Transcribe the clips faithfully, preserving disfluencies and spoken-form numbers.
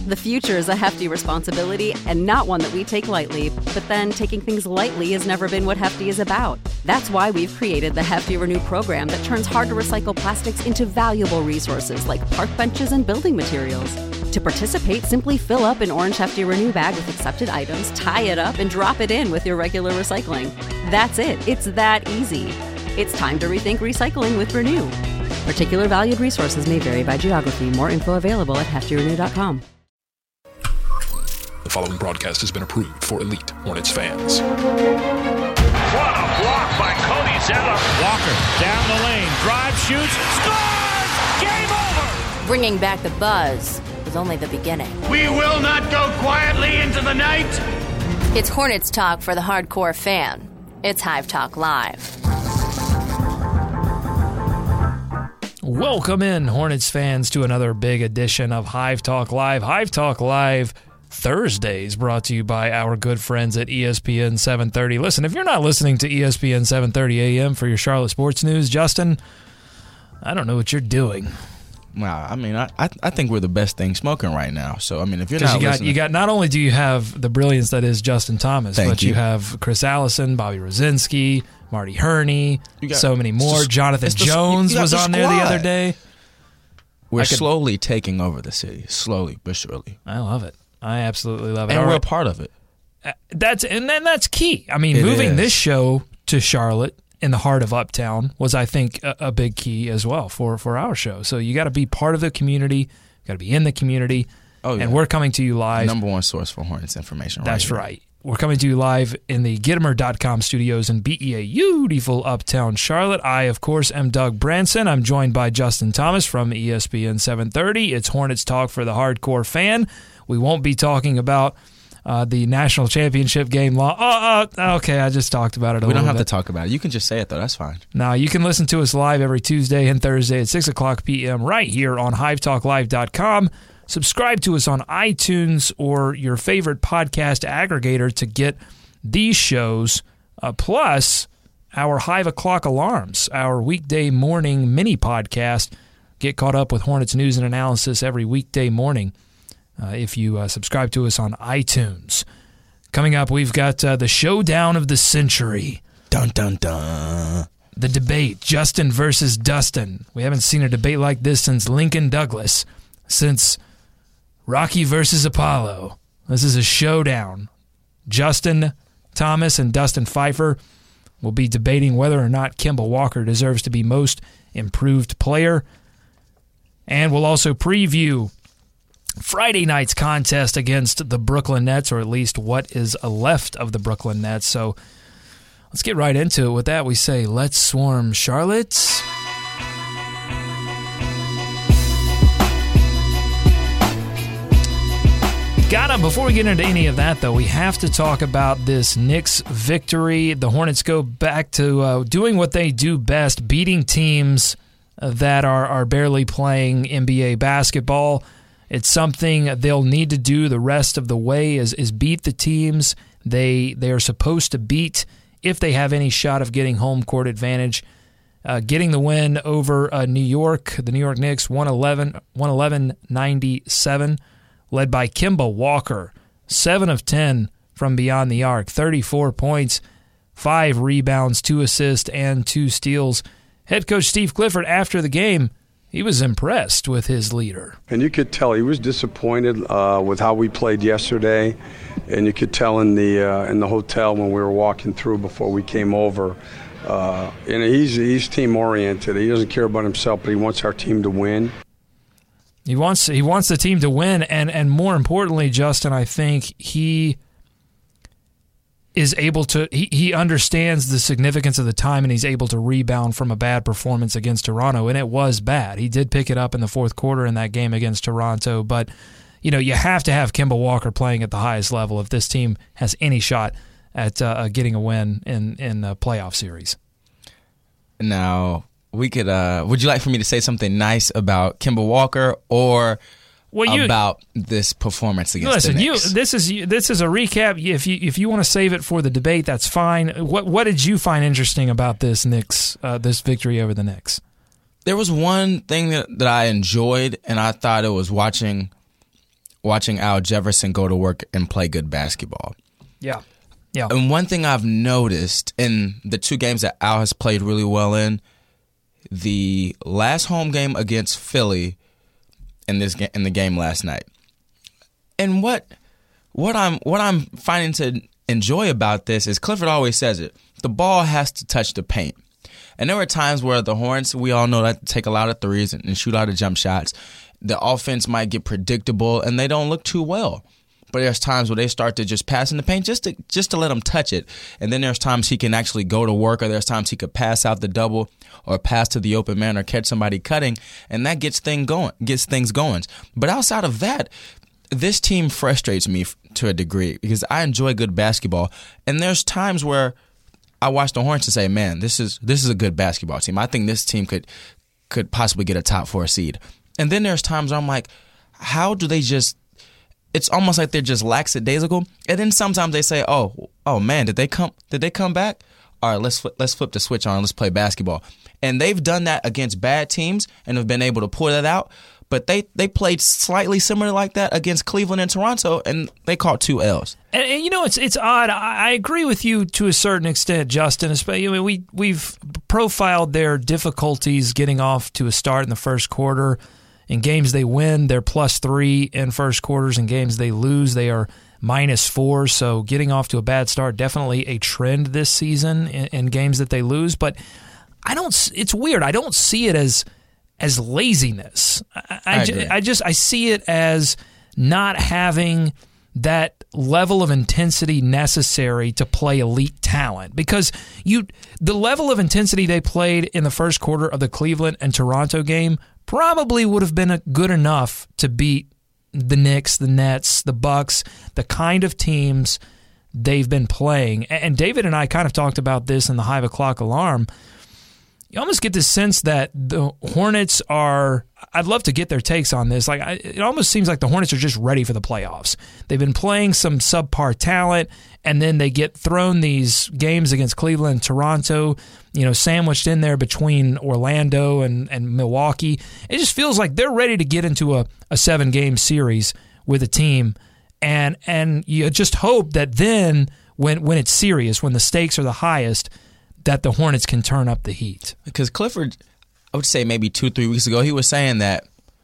The future is a hefty responsibility and not one that we take lightly, but then taking things lightly has never been what Hefty is about. That's why we've created the Hefty Renew program that turns hard-to-recycle plastics into valuable resources like park benches and building materials. To participate, simply fill up an orange Hefty Renew bag with accepted items, tie it up, and drop it in with your regular recycling. That's it. It's that easy. It's time to rethink recycling with Renew. Particular valued resources may vary by geography. More info available at hefty renew dot com. The following broadcast has been approved for elite Hornets fans. What a block by Cody Zeller. Walker down the lane, drive, shoots, scores! Game over! Bringing back the buzz was only the beginning. We will not go quietly into the night. It's Hornets talk for the hardcore fan. It's Hive Talk Live. Welcome in, Hornets fans, to another big edition of Hive Talk Live. Hive Talk Live Thursdays, brought to you by our good friends at E S P N seven thirty. Listen, if you're not listening to E S P N seven thirty A M for your Charlotte sports news, Justin, I don't know what you're doing. Wow, I mean, I I think we're the best thing smoking right now. So, I mean, if you're not you got, listening, you got not only do you have the brilliance that is Justin Thomas, Thank but you. you. you have Chris Allison, Bobby Rosinski, Marty Herney, got, so many more. just, Jonathan the, Jones was the on there the other day. We're could, slowly taking over the city, slowly but surely. I love it. I absolutely love it. And All we're right. a part of it. That's and then that's key. I mean, It moving is. this show to Charlotte in the heart of Uptown was, I think, a, a big key as well for, for our show. So you got to be part of the community, got to be in the community, Oh, yeah. and we're coming to you live. Number one source for Hornets information. Right That's here. right. We're coming to you live in the Gittimer dot com studios in B E A, beautiful Uptown Charlotte. I, of course, am Doug Branson. I'm joined by Justin Thomas from E S P N seven thirty. It's Hornets Talk for the hardcore fan. We won't be talking about uh, the national championship game. Law. Oh, oh, okay, I just talked about it a We little don't have bit. to talk about it. You can just say it, though. That's fine. Now, you can listen to us live every Tuesday and Thursday at six o'clock p.m. right here on hive talk live dot com. Subscribe to us on iTunes or your favorite podcast aggregator to get these shows, uh, plus our Hive O'Clock Alarms, our weekday morning mini podcast. Get caught up with Hornets news and analysis every weekday morning uh, if you uh, subscribe to us on iTunes. Coming up, we've got uh, the showdown of the century. Dun, dun, dun. The debate, Justin versus Dustin. We haven't seen a debate like this since Lincoln Douglas, since Rocky versus Apollo. This is a showdown. Justin Thomas and Dustin Pfeiffer will be debating whether or not Kemba Walker deserves to be most improved player. And we'll also preview Friday night's contest against the Brooklyn Nets, or at least what is left of the Brooklyn Nets. So let's get right into it. With that, we say, let's swarm Charlotte. Gotta, before we get into any of that, though, we have to talk about this Knicks victory. The Hornets go back to uh, doing what they do best, beating teams that are, are barely playing N B A basketball. It's something they'll need to do the rest of the way is, is beat the teams they they are supposed to beat if they have any shot of getting home court advantage. Uh, getting the win over uh, New York, the New York Knicks, one eleven ninety-seven, led by Kemba Walker, seven of ten from beyond the arc, thirty-four points, five rebounds, two assists, and two steals. Head coach Steve Clifford, after the game, he was impressed with his leader. And you could tell he was disappointed uh, with how we played yesterday, and you could tell in the uh, in the hotel when we were walking through before we came over. Uh, and he's he's team oriented. He doesn't care about himself, but he wants our team to win. He wants he wants the team to win, and and more importantly, Justin, I think he is able to he, he understands the significance of the time, and he's able to rebound from a bad performance against Toronto, and it was bad. He did pick it up in the fourth quarter in that game against Toronto, but you know, you have to have Kemba Walker playing at the highest level if this team has any shot at uh, getting a win in in the playoff series. Now, we could. Uh, would you like for me to say something nice about Kemba Walker, or well, you, about this performance against listen, the you Knicks? this is this is a recap. If you if you want to save it for the debate, that's fine. What what did you find interesting about this Knicks uh, this victory over the Knicks? There was one thing that, that I enjoyed, and I thought it was watching watching Al Jefferson go to work and play good basketball. Yeah. Yeah. And one thing I've noticed in the two games that Al has played really well in, the last home game against Philly in this ga- in the game last night. And what what I'm what I'm finding to enjoy about this is Clifford always says it. The ball has to touch the paint. And there were times where the Hornets, we all know that take a lot of threes and, and shoot a lot of jump shots. The offense might get predictable and they don't look too well. But there's times where they start to just pass in the paint just to just to let him touch it. And then there's times he can actually go to work, or there's times he could pass out the double or pass to the open man or catch somebody cutting, and that gets thing going, gets things going. But outside of that, this team frustrates me to a degree because I enjoy good basketball. And there's times where I watch the Hornets and say, man, this is this is a good basketball team. I think this team could could possibly get a top four seed. And then there's times where I'm like, how do they just it's almost like they're just lackadaisical. And then sometimes they say, "Oh, oh man, did they come? Did they come back? All right, let's let's flip the switch on. Let's play basketball." And they've done that against bad teams and have been able to pull that out. But they, they played slightly similar like that against Cleveland and Toronto, and they caught two L's. And, and you know, it's it's odd. I, I agree with you to a certain extent, Justin. Especially, I mean, we we've profiled their difficulties getting off to a start in the first quarter. In games they win, they're plus three in first quarters. In games they lose, they are minus four. So getting off to a bad start, definitely a trend this season in, in games that they lose. But I don't. It's weird. I don't see it as as laziness. I, I, I, ju- I just I see it as not having that level of intensity necessary to play elite talent, because you the level of intensity they played in the first quarter of the Cleveland and Toronto game probably would have been good enough to beat the Knicks, the Nets, the Bucks, the kind of teams they've been playing. And David and I kind of talked about this in the Hive O'Clock Alarm. You almost get this sense that the Hornets are – I'd love to get their takes on this. Like, I, it almost seems like the Hornets are just ready for the playoffs. They've been playing some subpar talent, and then they get thrown these games against Cleveland and Toronto, you know, sandwiched in there between Orlando and, and Milwaukee. It just feels like they're ready to get into a, a seven-game series with a team, and and you just hope that then when when it's serious, when the stakes are the highest, that the Hornets can turn up the heat. Because Clifford, I would say maybe two, three weeks ago, he was saying that,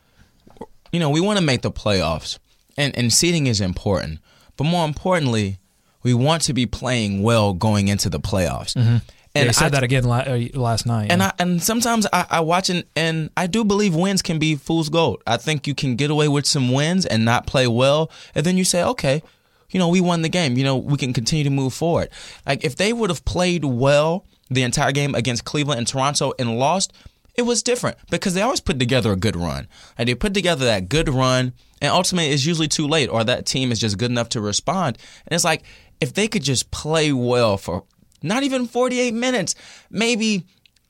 you know, we want to make the playoffs, and, and seeding is important. But more importantly, we want to be playing well going into the playoffs. Mm-hmm. And yeah, he said I, that again last night. And yeah. I, and sometimes I, I watch and, and I do believe wins can be fool's gold. I think you can get away with some wins and not play well, and then you say, okay, you know, we won the game. You know, we can continue to move forward. Like, if they would have played well the entire game against Cleveland and Toronto and lost, it was different because they always put together a good run. Like, they put together that good run, and ultimately it's usually too late, or that team is just good enough to respond. And it's like, if they could just play well for not even forty-eight minutes, maybe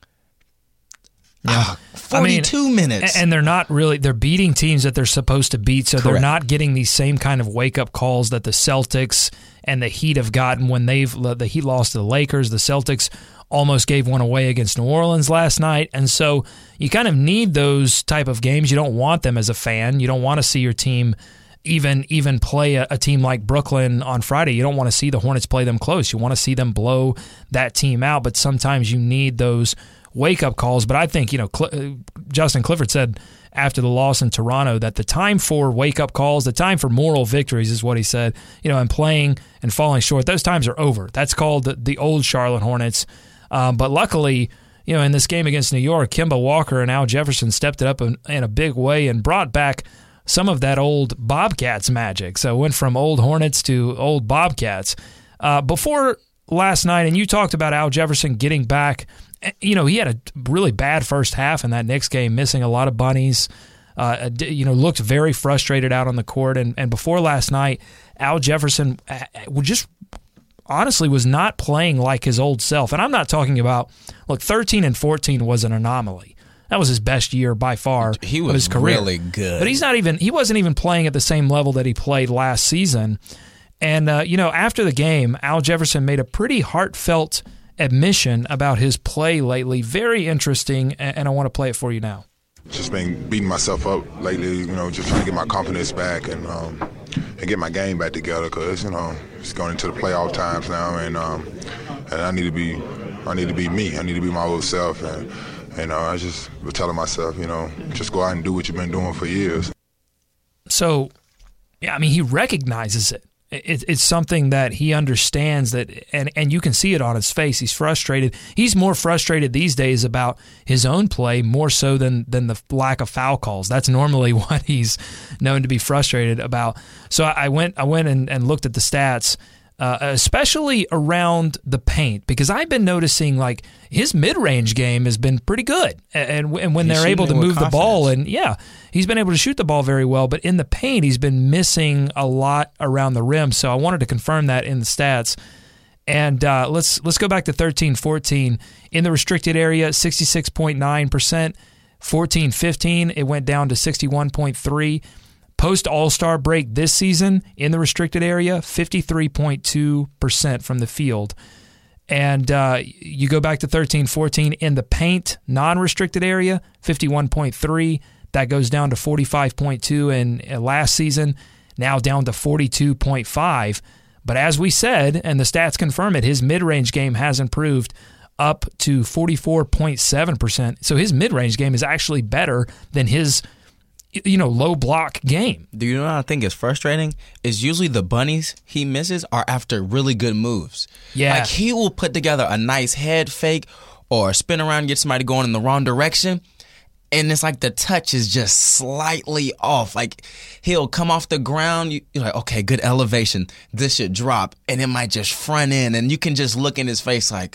yeah. uh, forty-two I mean, minutes. And they're not really, they're beating teams that they're supposed to beat, so Correct. They're not getting these same kind of wake-up calls that the Celtics and the Heat have gotten when they've, the Heat lost to the Lakers. The Celtics almost gave one away against New Orleans last night. And so you kind of need those type of games. You don't want them as a fan. You don't want to see your team even even play a, a team like Brooklyn on Friday. You don't want to see the Hornets play them close. You want to see them blow that team out. But sometimes you need those wake-up calls. But I think, you know, Cl- Justin Clifford said after the loss in Toronto that the time for wake-up calls, the time for moral victories is what he said, you know, and playing and falling short, those times are over. That's called the, the old Charlotte Hornets. Um, but luckily, you know, in this game against New York, Kemba Walker and Al Jefferson stepped it up in, in a big way and brought back some of that old Bobcats magic. So it went from old Hornets to old Bobcats. Uh, before last night, and you talked about Al Jefferson getting back, you know, he had a really bad first half in that Knicks game, missing a lot of bunnies, uh, you know, looked very frustrated out on the court. And, and before last night, Al Jefferson just honestly was not playing like his old self. And I'm not talking about, look, thirteen and fourteen was an anomaly. That was his best year by far he was of his career. Really good. But he's not even he wasn't even playing at the same level that he played last season. And uh, you know, after the game, Al Jefferson made a pretty heartfelt admission about his play lately. Very interesting, and I want to play it for you now. Just been beating myself up lately, you know, just trying to get my confidence back and um, and get my game back together because, you know, it's going into the playoff times now, and um, and I need to be I need to be me. I need to be my old self, and and uh, I just was telling myself, you know, just go out and do what you've been doing for years. So, yeah, I mean, he recognizes it. It, it's something that he understands that, and, and you can see it on his face. He's frustrated. He's more frustrated these days about his own play more so than than the lack of foul calls. That's normally what he's known to be frustrated about. So I went I went and, and looked at the stats, uh, especially around the paint, because I've been noticing like his mid-range game has been pretty good, and, and when He's they're able to shooting it move with the ball, confidence. and yeah, he's been able to shoot the ball very well, but in the paint he's been missing a lot around the rim. So I wanted to confirm that in the stats. And uh, let's let's go back to thirteen fourteen. In the restricted area, sixty-six point nine percent. fourteen fifteen, it went down to sixty-one point three. Post All-Star break this season, in the restricted area, fifty-three point two percent from the field. And uh, you go back to thirteen fourteen, in the paint, non-restricted area, fifty-one point three. That goes down to forty-five point two in, in last season, now down to forty-two point five. But as we said, and the stats confirm it, his mid-range game has improved up to forty-four point seven percent. So his mid-range game is actually better than his, you know, low block game. Do you know what I think is frustrating? Is usually the bunnies he misses are after really good moves. Yeah. Like he will put together a nice head fake or spin around and get somebody going in the wrong direction. And it's like the touch is just slightly off. Like he'll come off the ground. You're like, okay, good elevation. This should drop. And it might just front in. And you can just look in his face like,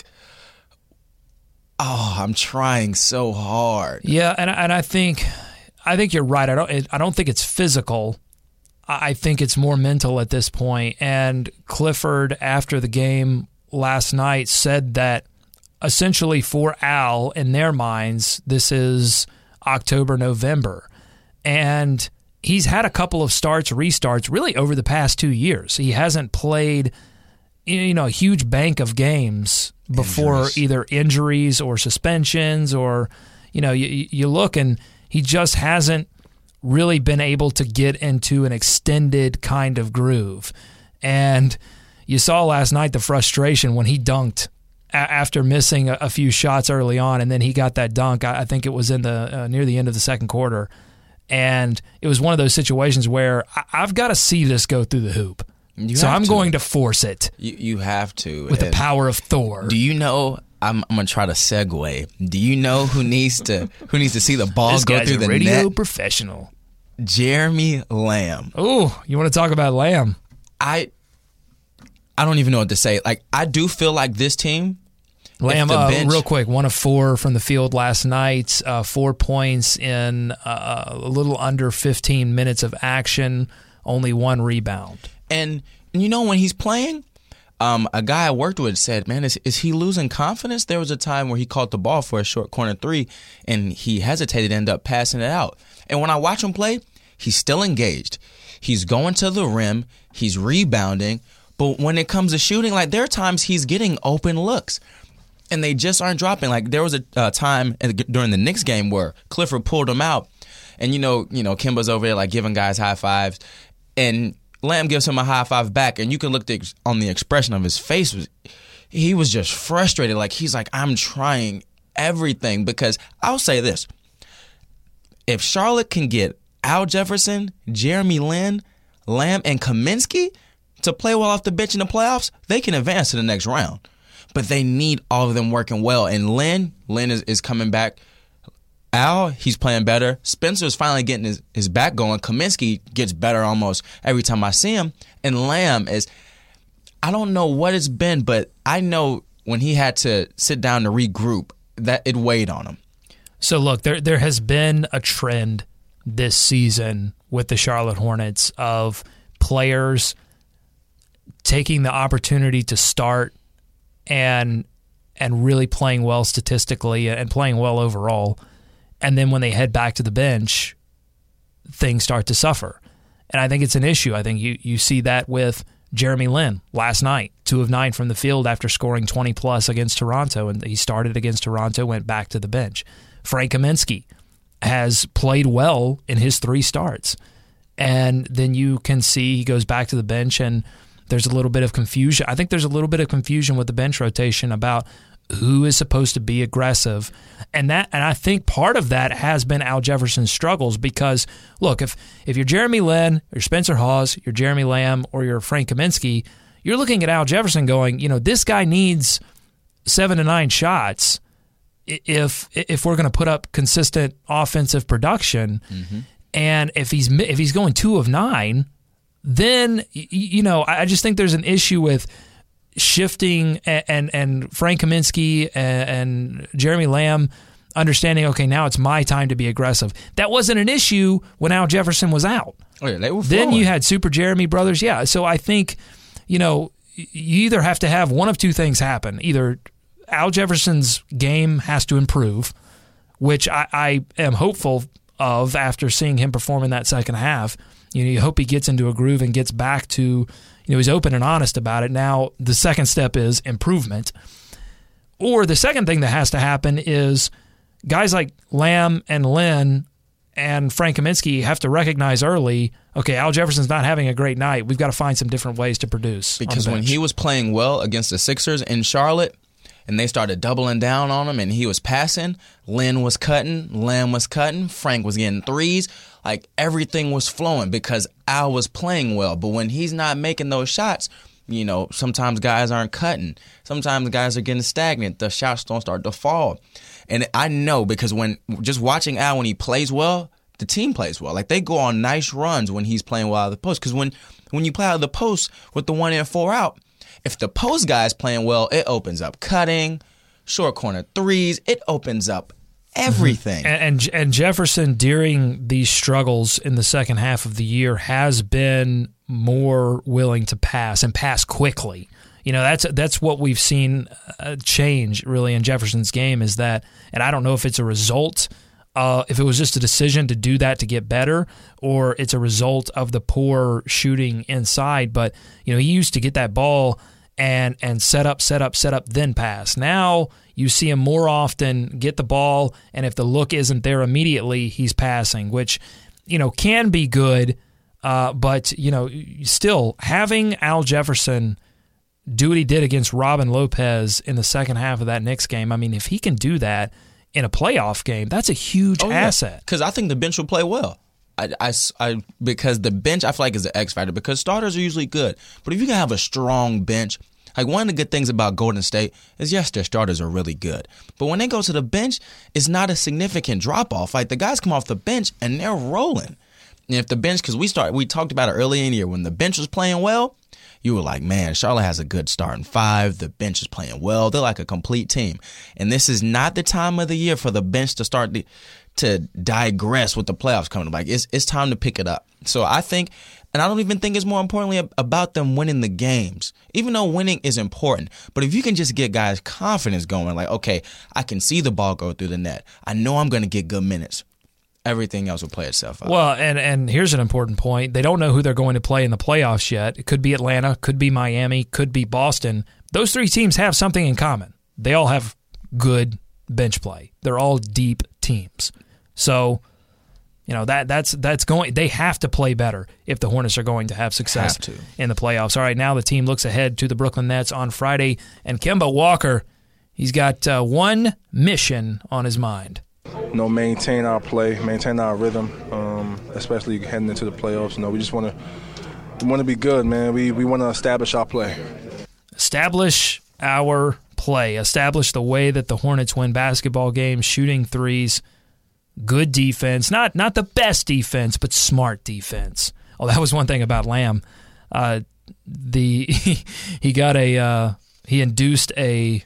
oh, I'm trying so hard. Yeah, and and I think I think you're right. I don't I don't think it's physical. I think it's more mental at this point. And Clifford, after the game last night, said that essentially for Al, in their minds, this is October, November. And he's had a couple of starts, restarts, really over the past two years. He hasn't played, you know, a huge bank of games before injuries. Either injuries or suspensions, or, you know, you, you look and he just hasn't really been able to get into an extended kind of groove. And you saw last night the frustration when he dunked after missing a few shots early on, and then he got that dunk. I think it was in the uh, near the end of the second quarter, and it was one of those situations where I've got to see this go through the hoop. You so I'm to. going to force it. You, you have to. With and the power of Thor. Do you know, I'm, I'm going to try to segue. Do you know who needs to who needs to see the ball this go guy's through a the radio net? professional. Jeremy Lamb. Oh, you want to talk about Lamb? I I don't even know what to say. Like, I do feel like this team, Lamb, the uh, bench, real quick, one of four from the field last night, uh, four points in uh, a little under fifteen minutes of action, only one rebound. And you know, when he's playing, um, a guy I worked with said, man, is, is he losing confidence? There was a time where he caught the ball for a short corner three, and he hesitated to end up passing it out. And when I watch him play, he's still engaged. He's going to the rim. He's rebounding. But when it comes to shooting, like, there are times he's getting open looks, and they just aren't dropping. Like, there was a uh, time during the Knicks game where Clifford pulled him out, and, you know, you know, Kimba's over there, like, giving guys high fives, and Lamb gives him a high five back, and you can look the, on the expression of his face. He was just frustrated. Like, he's like, I'm trying everything, because I'll say this. If Charlotte can get Al Jefferson, Jeremy Lin, Lamb, and Kaminsky to play well off the bench in the playoffs, they can advance to the next round. But they need all of them working well. And Lin, Lin is, is coming back. Al, he's playing better. Spencer's finally getting his, his back going. Kaminsky gets better almost every time I see him. And Lamb is, I don't know what it's been, but I know when he had to sit down to regroup, that it weighed on him. So, look, there there has been a trend this season with the Charlotte Hornets of players taking the opportunity to start and and really playing well statistically and playing well overall. And then when they head back to the bench, things start to suffer. And I think it's an issue. I think you, you see that with Jeremy Lin last night, two of nine from the field after scoring twenty plus against Toronto. And he started against Toronto, went back to the bench. Frank Kaminsky, has played well in his three starts. And then you can see he goes back to the bench, and there's a little bit of confusion. I think there's a little bit of confusion with the bench rotation about who is supposed to be aggressive. And that, and I think part of that has been Al Jefferson's struggles because, look, if if you're Jeremy Lin, or Spencer Hawes, you're Jeremy Lamb, or you're Frank Kaminsky, you're looking at Al Jefferson going, you know, this guy needs seven to nine shots if if we're going to put up consistent offensive production. Mm-hmm. And if he's if he's going two of nine, then, you know, I just think there's an issue with shifting and and, and Frank Kaminsky and, and Jeremy Lamb understanding, okay, now it's my time to be aggressive. That wasn't an issue when Al Jefferson was out. Oh, yeah, they were then you had Super Jeremy brothers. Yeah, so I think, you know, you either have to have one of two things happen. Either Al Jefferson's game has to improve, which I, I am hopeful of after seeing him perform in that second half. You know, you hope he gets into a groove and gets back to, you know, he's open and honest about it. Now, the second step is improvement. Or the second thing that has to happen is guys like Lamb and Lynn and Frank Kaminsky have to recognize early, okay, Al Jefferson's not having a great night. We've got to find some different ways to produce. Because when he was playing well against the Sixers in Charlotte, and they started doubling down on him, and he was passing, Lynn was cutting, Lamb was cutting, Frank was getting threes. Like, everything was flowing because Al was playing well. But when he's not making those shots, you know, sometimes guys aren't cutting. Sometimes guys are getting stagnant. The shots don't start to fall. And I know because when just watching Al when he plays well, the team plays well. Like, they go on nice runs when he's playing well out of the post. Because when, when you play out of the post with the one in, four out, if the post guy is playing well, it opens up cutting, short corner threes. It opens up everything. And, and and Jefferson, during these struggles in the second half of the year, has been more willing to pass and pass quickly. You know, that's that's what we've seen uh, change really in Jefferson's game is that, and I don't know if it's a result, uh, if it was just a decision to do that to get better, or it's a result of the poor shooting inside. But, you know, he used to get that ball and and set up, set up, set up, then pass. Now you see him more often get the ball, and if the look isn't there immediately, he's passing, which, you know, can be good. Uh, but, you know, still having Al Jefferson do what he did against Robin Lopez in the second half of that Knicks game, I mean, if he can do that in a playoff game, that's a huge oh, asset. Because yeah. I think the bench will play well. I, I, I, because the bench, I feel like, is the X factor because starters are usually good. But if you can have a strong bench, like one of the good things about Golden State is, yes, their starters are really good. But when they go to the bench, it's not a significant drop-off. Like, the guys come off the bench, and they're rolling. And if the bench, because we start, we talked about it early in the year, when the bench was playing well, you were like, man, Charlotte has a good starting five. The bench is playing well. They're like a complete team. And this is not the time of the year for the bench to start to, to digress with the playoffs coming up. Like, it's, it's time to pick it up. So I think, and I don't even think it's more importantly about them winning the games, even though winning is important. But if you can just get guys' confidence going, like, okay, I can see the ball go through the net. I know I'm going to get good minutes. Everything else will play itself out. Well, and, and here's an important point. They don't know who they're going to play in the playoffs yet. It could be Atlanta, could be Miami, could be Boston. Those three teams have something in common. They all have good bench play. They're all deep teams. So, you know, that that's that's going. They have to play better if the Hornets are going to have success have to. in the playoffs. All right, now the team looks ahead to the Brooklyn Nets on Friday, and Kemba Walker, he's got uh, one mission on his mind. You know, maintain our play, maintain our rhythm, um, especially heading into the playoffs. You know, we just want to want to be good, man. We we want to establish our play. Establish our play. Establish the way that the Hornets win basketball games, shooting threes, good defense. Not not the best defense, but smart defense. Oh, that was one thing about Lamb. Uh, the he, he got a uh, he induced a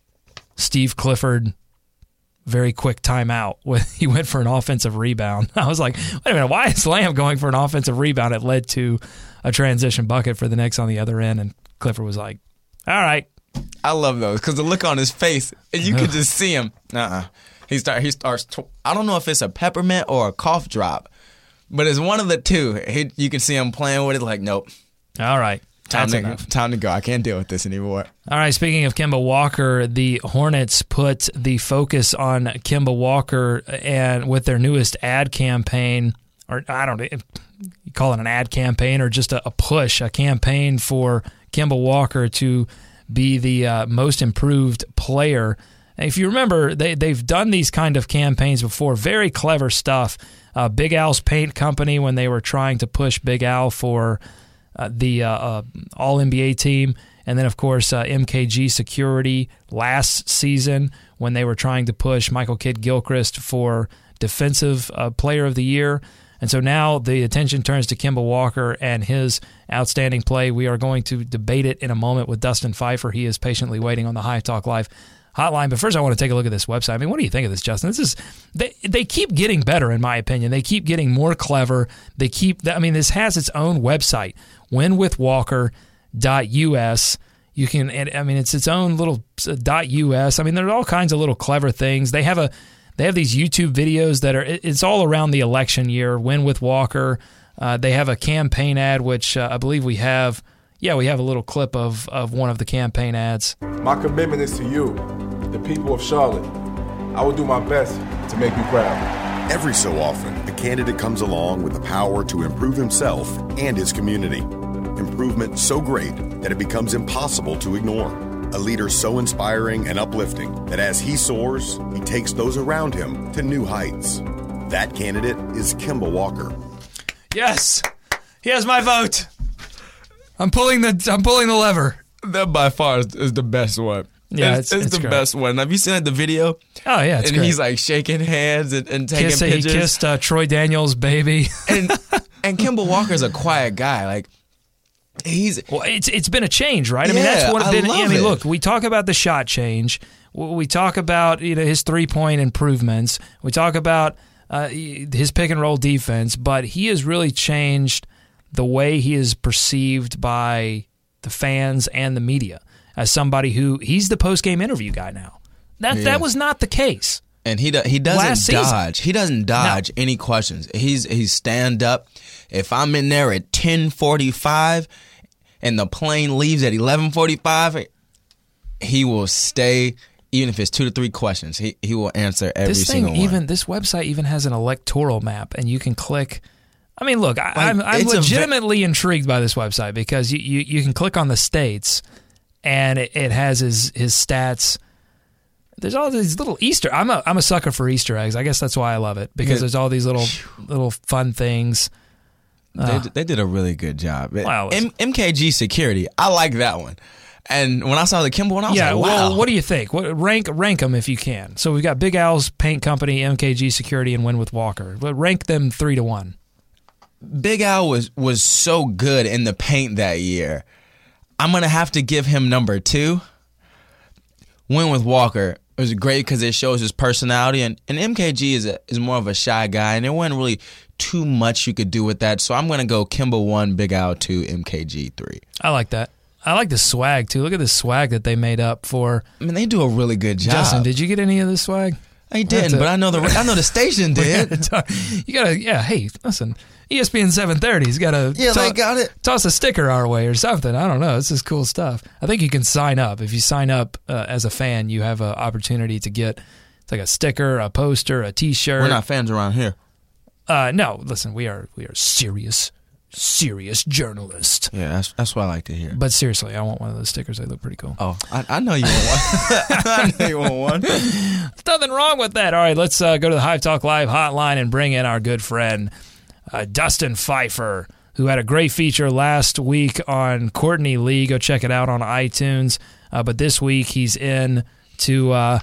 Steve Clifford very quick timeout when he went for an offensive rebound. I was like, wait a minute, why is Lamb going for an offensive rebound? It led to a transition bucket for the Knicks on the other end, and Clifford was like, all right. I love those because the look on his face, and you could just see him. Uh-uh. He, start, he starts, to, I don't know if it's a peppermint or a cough drop, but it's one of the two. He, you can see him playing with it like, nope. All right. Time That's to, enough. Time to go. I can't deal with this anymore. All right, speaking of Kemba Walker, the Hornets put the focus on Kemba Walker and with their newest ad campaign, or I don't know, you call it an ad campaign or just a, a push, a campaign for Kemba Walker to be the uh, most improved player. And if you remember, they, they've done these kind of campaigns before, very clever stuff. Uh, Big Al's Paint Company, when they were trying to push Big Al for uh, the uh, uh, All N B A team. And then, of course, uh, M K G Security last season when they were trying to push Michael Kidd-Gilchrist for Defensive uh, Player of the Year. And so now the attention turns to Kemba Walker and his outstanding play. We are going to debate it in a moment with Dustin Pfeiffer. He is patiently waiting on the Hive Talk Live hotline. But first, I want to take a look at this website. I mean, what do you think of this, Justin? This is they they keep getting better, in my opinion. They keep getting more clever. They keep. I mean, this has its own website, win with walker dot U S. You can. I mean, it's its own little .us. I mean, there are all kinds of little clever things. They have a. They have these YouTube videos that are. It's all around the election year. Win with Walker. Uh, they have a campaign ad, which uh, I believe we have. Yeah, we have a little clip of, of one of the campaign ads. My commitment is to you, the people of Charlotte. I will do my best to make you proud. Every so often, a candidate comes along with the power to improve himself and his community. Improvement so great that it becomes impossible to ignore. A leader so inspiring and uplifting that as he soars, he takes those around him to new heights. That candidate is Kemba Walker. Yes, he has my vote. I'm pulling the I'm pulling the lever. That by far is, is the best one. Yeah, it's, it's, it's, it's the great. best one. Have you seen like, the video? Oh yeah, it's and great. he's like shaking hands and, and taking Kiss, pictures. He kissed uh, Troy Daniels' baby. and and Kemba Walker's a quiet guy. Like he's well, it's it's been a change, right? I mean, Yeah, that's what I been. love I mean, it. look, we talk about the shot change. We talk about you know his three point improvements. We talk about uh, his pick and roll defense, but he has really changed the way he is perceived by the fans and the media as somebody who he's the post game interview guy now. That Yeah. that was not the case. And he do, he doesn't Last season. dodge. He doesn't dodge No. any questions. He's he's stand up. If I'm in there at ten forty-five and the plane leaves at eleven forty-five, he will stay even if it's two to three questions. He he will answer every This thing single even one. this website even has an electoral map, and you can click. I mean, look, I, Like, I'm, I'm it's a ve- legitimately intrigued by this website because you, you, you can click on the states, and it, it has his his stats. There's all these little Easter. I'm a I'm a sucker for Easter eggs. I guess that's why I love it because Yeah. there's all these little little fun things. They, they did a really good job. Wow, it was- M- MKG Security, I like that one. And when I saw the Kemba one, I was Yeah, like, wow. well, what do you think? What, rank rank them if you can. So we've got Big Al's Paint Company, M K G Security, and Win with Walker. But rank them three to one. Big Al was was so good in the paint that year. I'm gonna have to give him number two. Win with Walker was great because it shows his personality, and, and M K G is a, is more of a shy guy, and there wasn't really too much you could do with that. So I'm gonna go Kemba one, Big Al two, M K G three. I like that. I like the swag too. Look at the swag that they made up for. I mean, they do a really good job. Justin, did you get any of this swag? I didn't, That's but a- I know the I know the station did. You gotta, yeah. Hey, listen, E S P N seven thirty's got to Yeah, they got it. Toss a sticker our way or something. I don't know. This is cool stuff. I think you can sign up. If you sign up uh, as a fan, you have an opportunity to get it's like a sticker, a poster, a T-shirt. We're not fans around here. Uh, no, listen, we are we are serious, serious journalists. Yeah, that's that's what I like to hear. But seriously, I want one of those stickers. They look pretty cool. Oh, I, I know you want one. I know you want one. There's nothing wrong with that. All right, let's uh, go to the Hive Talk Live hotline and bring in our good friend, uh, Dustin Pfeiffer, who had a great feature last week on Courtney Lee. Go check it out on iTunes. Uh, but this week he's in to uh,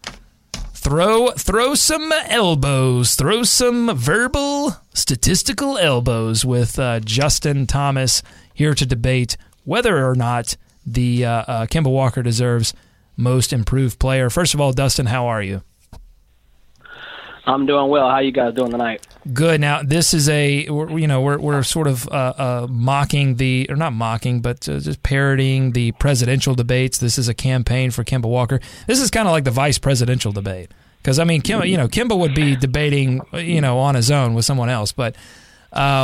throw throw some elbows, throw some verbal, statistical elbows with uh, Justin Thomas here to debate whether or not the uh, uh, Kemba Walker deserves Most Improved Player. First of all, Dustin, how are you? I'm doing well. How you guys doing tonight? Good. Now, this is a, we're, you know, we're we're sort of uh, uh, mocking the, or not mocking, but uh, just parodying the presidential debates. This is a campaign for Kemba Walker. This is kind of like the vice presidential debate. Because, I mean, Kemba, you know, Kemba would be debating, you know, on his own with someone else. But um,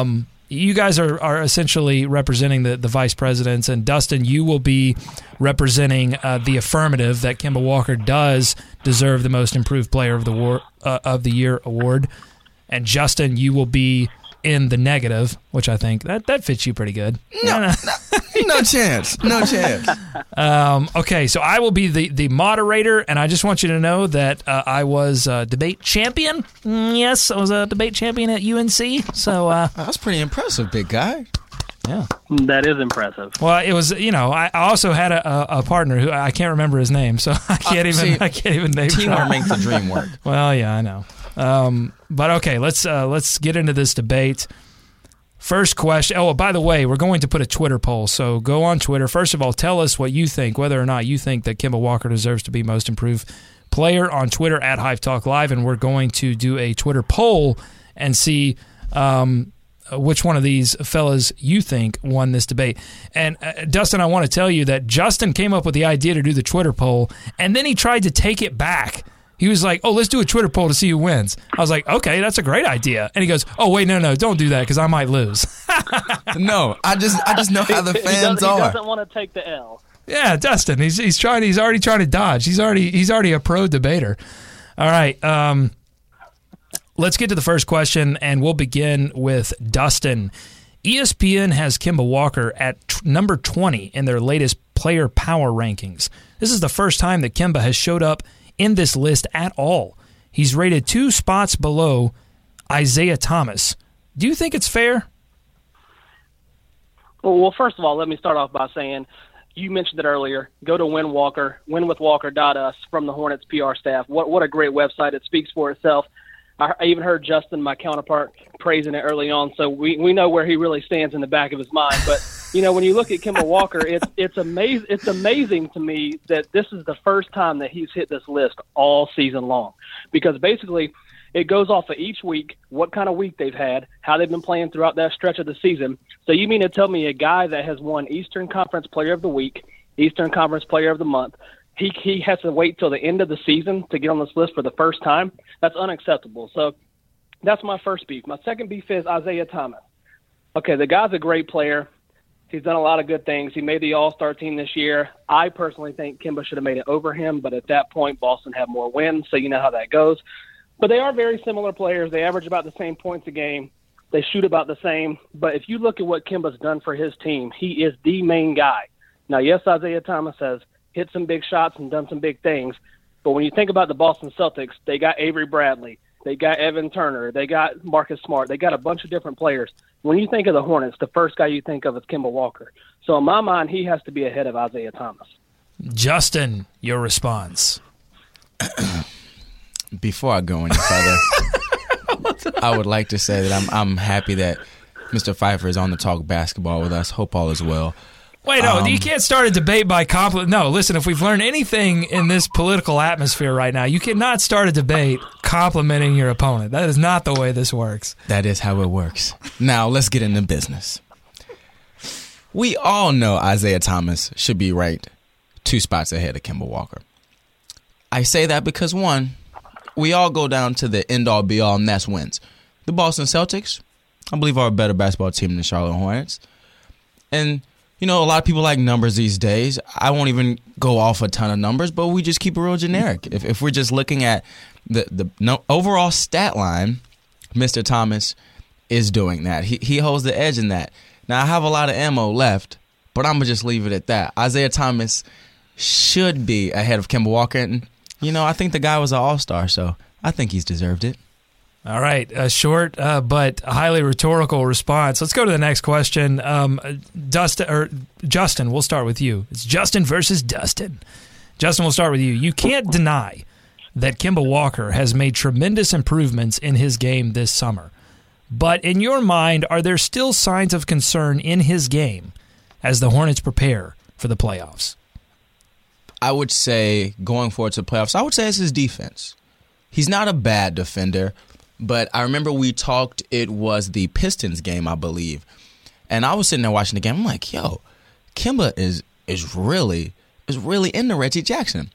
you guys are, are essentially representing the, the vice presidents, and Dustin, you will be representing uh, the affirmative that Kemba Walker does deserve the Most Improved Player of the war, uh, of the Year award, and Justin, you will be in the negative, which I think that, that fits you pretty good. No, no, no chance, no chance. Um, okay, so I will be the, the moderator, and I just want you to know that uh, I was a debate champion. Mm, yes, I was a debate champion at U N C. So uh, that's pretty impressive, big guy. Yeah, that is impressive. Well, it was, you know, I also had a, a, a partner who I can't remember his name, so I can't uh, even see, I can't even name. Teamwork makes the dream work. Well, yeah, I know. Um, but okay, let's uh, let's get into this debate. First question. Oh, by the way, we're going to put a Twitter poll. So go on Twitter. First of all, tell us what you think, whether or not you think that Kemba Walker deserves to be Most Improved Player on Twitter at Hive Talk Live, and we're going to do a Twitter poll and see um, which one of these fellas you think won this debate. And uh, Dustin, I want to tell you that Justin came up with the idea to do the Twitter poll, and then he tried to take it back. He was like, oh, let's do a Twitter poll to see who wins. I was like, okay, that's a great idea. And he goes, oh, wait, no, no, don't do that because I might lose. No, I just I just know how the fans he are. He doesn't want to take the L. Yeah, Dustin, he's he's trying. He's already trying to dodge. He's already he's already a pro debater. All right, um, let's get to the first question, and we'll begin with Dustin. E S P N has Kemba Walker at t- number twenty in their latest player power rankings. This is the first time that Kemba has showed up in this list at all. He's rated two spots below Isaiah Thomas. Do you think it's fair? Well, well, first of all, let me start off by saying, you mentioned it earlier, go to Win Walker, win with walker dot us from the Hornets P R staff. What what a great website. It speaks for itself. I, I even heard Justin, my counterpart, praising it early on, so we, we know where he really stands in the back of his mind. But, you know, when you look at Kemba Walker, it's it's amazing it's amazing to me that this is the first time that he's hit this list all season long. Because basically it goes off of each week, what kind of week they've had, how they've been playing throughout that stretch of the season. So you mean to tell me a guy that has won Eastern Conference Player of the Week, Eastern Conference Player of the Month, he he has to wait till the end of the season to get on this list for the first time? That's unacceptable. So that's my first beef. My second beef is Isaiah Thomas. Okay, the guy's a great player. He's done a lot of good things. He made the All-Star team this year. I personally think Kemba should have made it over him, but at that point, Boston had more wins, so you know how that goes. But they are very similar players. They average about the same points a game. They shoot about the same. But if you look at what Kemba's done for his team, he is the main guy. Now, yes, Isaiah Thomas has hit some big shots and done some big things. But when you think about the Boston Celtics, they got Avery Bradley. They got Evan Turner. They got Marcus Smart. They got a bunch of different players. When you think of the Hornets, the first guy you think of is Kemba Walker. So in my mind, he has to be ahead of Isaiah Thomas. Justin, your response. Before I go any further, I would like to say that I'm I'm happy that Mister Pfeiffer is on to talk basketball with us. Hope all is well. Wait, no, Um, you can't start a debate by compliment. No, listen, if we've learned anything in this political atmosphere right now, you cannot start a debate complimenting your opponent. That is not the way this works. That is how it works. Now, let's get into business. We all know Isaiah Thomas should be ranked two spots ahead of Kemba Walker. I say that because, one, we all go down to the end-all, be-all, and that's wins. The Boston Celtics, I believe, are a better basketball team than the Charlotte Hornets. And you know, a lot of people like numbers these days. I won't even go off a ton of numbers, but we just keep it real generic. If if we're just looking at the the no, overall stat line, Mister Thomas is doing that. He he holds the edge in that. Now, I have a lot of ammo left, but I'm going to just leave it at that. Isaiah Thomas should be ahead of Kemba Walker. And, you know, I think the guy was an all-star, so I think he's deserved it. All right, a short uh, but highly rhetorical response. Let's go to the next question. Um, Dustin or Justin, we'll start with you. It's Justin versus Dustin. Justin, we'll start with you. You can't deny that Kemba Walker has made tremendous improvements in his game this summer. But in your mind, are there still signs of concern in his game as the Hornets prepare for the playoffs? I would say, going forward to the playoffs, I would say it's his defense. He's not a bad defender. But I remember we talked, it was the Pistons game, I believe. And I was sitting there watching the game. I'm like, yo, Kemba is is really is really into Reggie Jackson.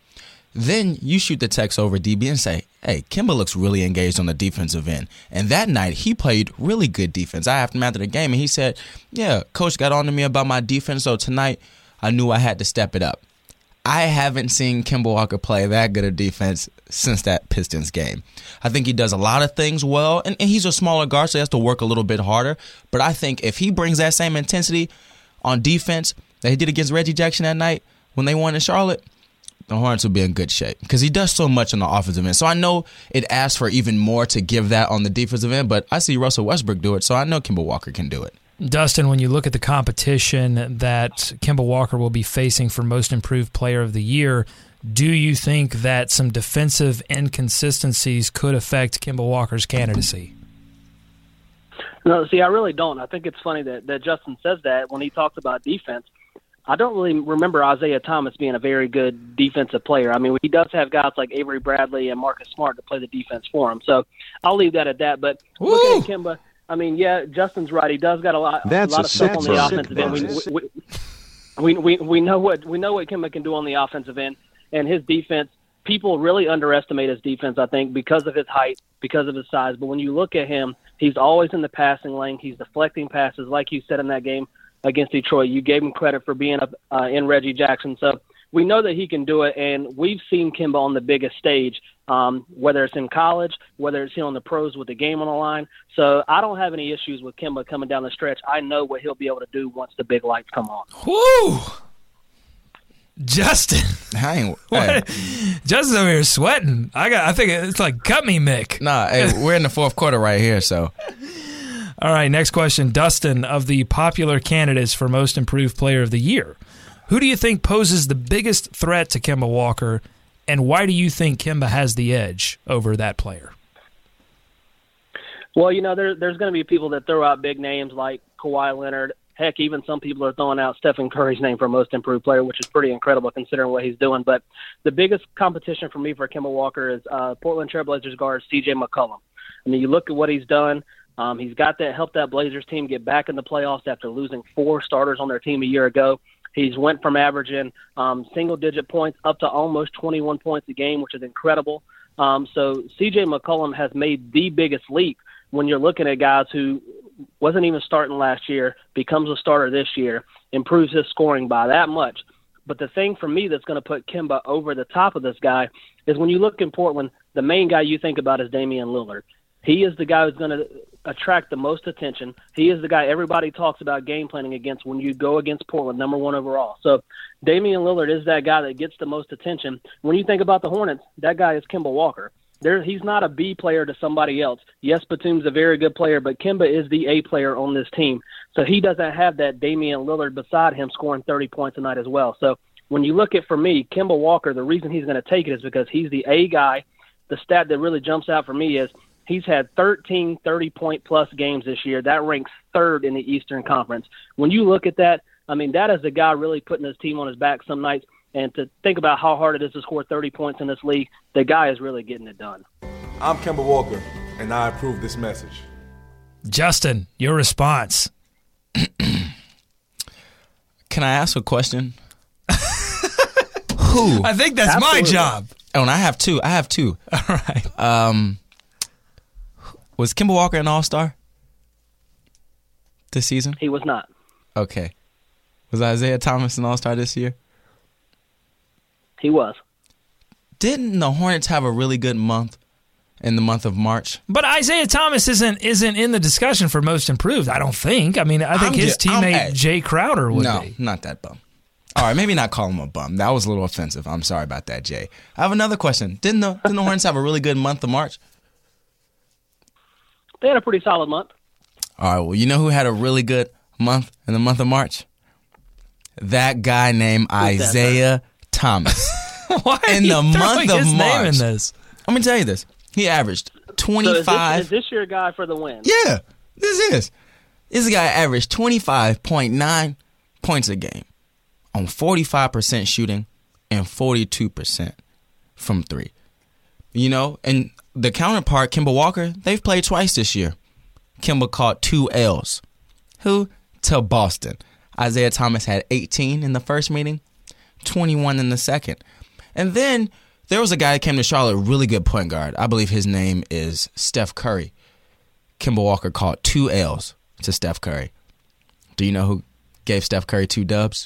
Then you shoot the text over D B and say, hey, Kemba looks really engaged on the defensive end. And that night, he played really good defense. I asked him after the game, and he said, yeah, coach got on to me about my defense, so tonight I knew I had to step it up. I haven't seen Kemba Walker play that good a defense since that Pistons game. I think he does a lot of things well, and, and he's a smaller guard, so he has to work a little bit harder. But I think if he brings that same intensity on defense that he did against Reggie Jackson that night when they won in Charlotte, the Hornets will be in good shape because he does so much on the offensive end. So I know it asks for even more to give that on the defensive end, but I see Russell Westbrook do it, so I know Kemba Walker can do it. Dustin, when you look at the competition that Kemba Walker will be facing for Most Improved Player of the Year, do you think that some defensive inconsistencies could affect Kemba Walker's candidacy? No, see, I really don't. I think it's funny that, that Justin says that when he talks about defense. I don't really remember Isaiah Thomas being a very good defensive player. I mean, he does have guys like Avery Bradley and Marcus Smart to play the defense for him. So I'll leave that at that. But Woo! Looking at Kemba, I mean, yeah, Justin's right. He does got a lot, That's a lot a of stuff on the sick offensive end. We, we, we, we, we know what we know what Kemba can do on the offensive end, and his defense. People really underestimate his defense, I think, because of his height, because of his size. But when you look at him, he's always in the passing lane. He's deflecting passes, like you said in that game against Detroit. You gave him credit for being up uh, in Reggie Jackson. So we know that he can do it, and we've seen Kemba on the biggest stage, um, whether it's in college, whether it's here on the pros with the game on the line. So I don't have any issues with Kemba coming down the stretch. I know what he'll be able to do once the big lights come on. Woo! Justin. Hey, hey. Justin's over here sweating. I got. I think it's like, cut me, Mick. Nah, hey, we're in the fourth quarter right here, so. All right, next question. Dustin, of the popular candidates for Most Improved Player of the Year, who do you think poses the biggest threat to Kemba Walker, and why do you think Kemba has the edge over that player? Well, you know, there, there's going to be people that throw out big names like Kawhi Leonard. Heck, even some people are throwing out Stephen Curry's name for Most Improved Player, which is pretty incredible considering what he's doing. But the biggest competition for me for Kemba Walker is uh, Portland Trailblazers guard C J McCollum. I mean, you look at what he's done. Um, he's got that helped that Blazers team get back in the playoffs after losing four starters on their team a year ago. He's went from averaging um, single-digit points up to almost twenty-one points a game, which is incredible. Um, so C J McCollum has made the biggest leap when you're looking at guys who wasn't even starting last year, becomes a starter this year, improves his scoring by that much. But the thing for me that's going to put Kemba over the top of this guy is when you look in Portland, the main guy you think about is Damian Lillard. He is the guy who's going to attract the most attention. He is the guy everybody talks about game planning against when you go against Portland, number one overall. So Damian Lillard is that guy that gets the most attention. When you think about the Hornets, that guy is Kemba Walker. There, he's not a B player to somebody else. Yes, Batum's a very good player, but Kemba is the A player on this team. So he doesn't have that Damian Lillard beside him scoring thirty points a night as well. So when you look at, for me, Kemba Walker, the reason he's going to take it is because he's the A guy. The stat that really jumps out for me is he's had thirteen thirty-point-plus games this year. That ranks third in the Eastern Conference. When you look at that, I mean, that is a guy really putting his team on his back some nights. And to think about how hard it is to score thirty points in this league, the guy is really getting it done. I'm Kemba Walker, and I approve this message. Justin, your response. Can I ask a question? Who? I think that's Absolutely. my job. Oh, and I have two. I have two. All right. Um, was Kemba Walker an all-star this season? He was not. Okay. Was Isaiah Thomas an all-star this year? He was. Didn't the Hornets have a really good month in the month of March? But Isaiah Thomas isn't isn't in the discussion for most improved, I don't think. I mean, I think I'm his just, teammate Jay Crowder would no, be. No, not that bum. All right, maybe not call him a bum. That was a little offensive. I'm sorry about that, Jay. I have another question. Didn't the, didn't the Hornets have a really good month of March? They had a pretty solid month. All right, well, you know who had a really good month in the month of March? That guy named Who's Isaiah Thomas. Why are in you the month of his March. Name in this? Let me tell you this. He averaged twenty-five. So is, this, is this your guy for the win? Yeah, this is. This guy averaged twenty-five point nine points a game on forty-five percent shooting and forty-two percent from three. You know, and the counterpart, Kemba Walker, they've played twice this year. Kemba caught two L's. Who? To Boston. Isaiah Thomas had eighteen in the first meeting, twenty-one in the second. And then there was a guy that came to Charlotte, really good point guard. I believe his name is Steph Curry. Kemba Walker called two L's to Steph Curry. Do you know who gave Steph Curry two dubs?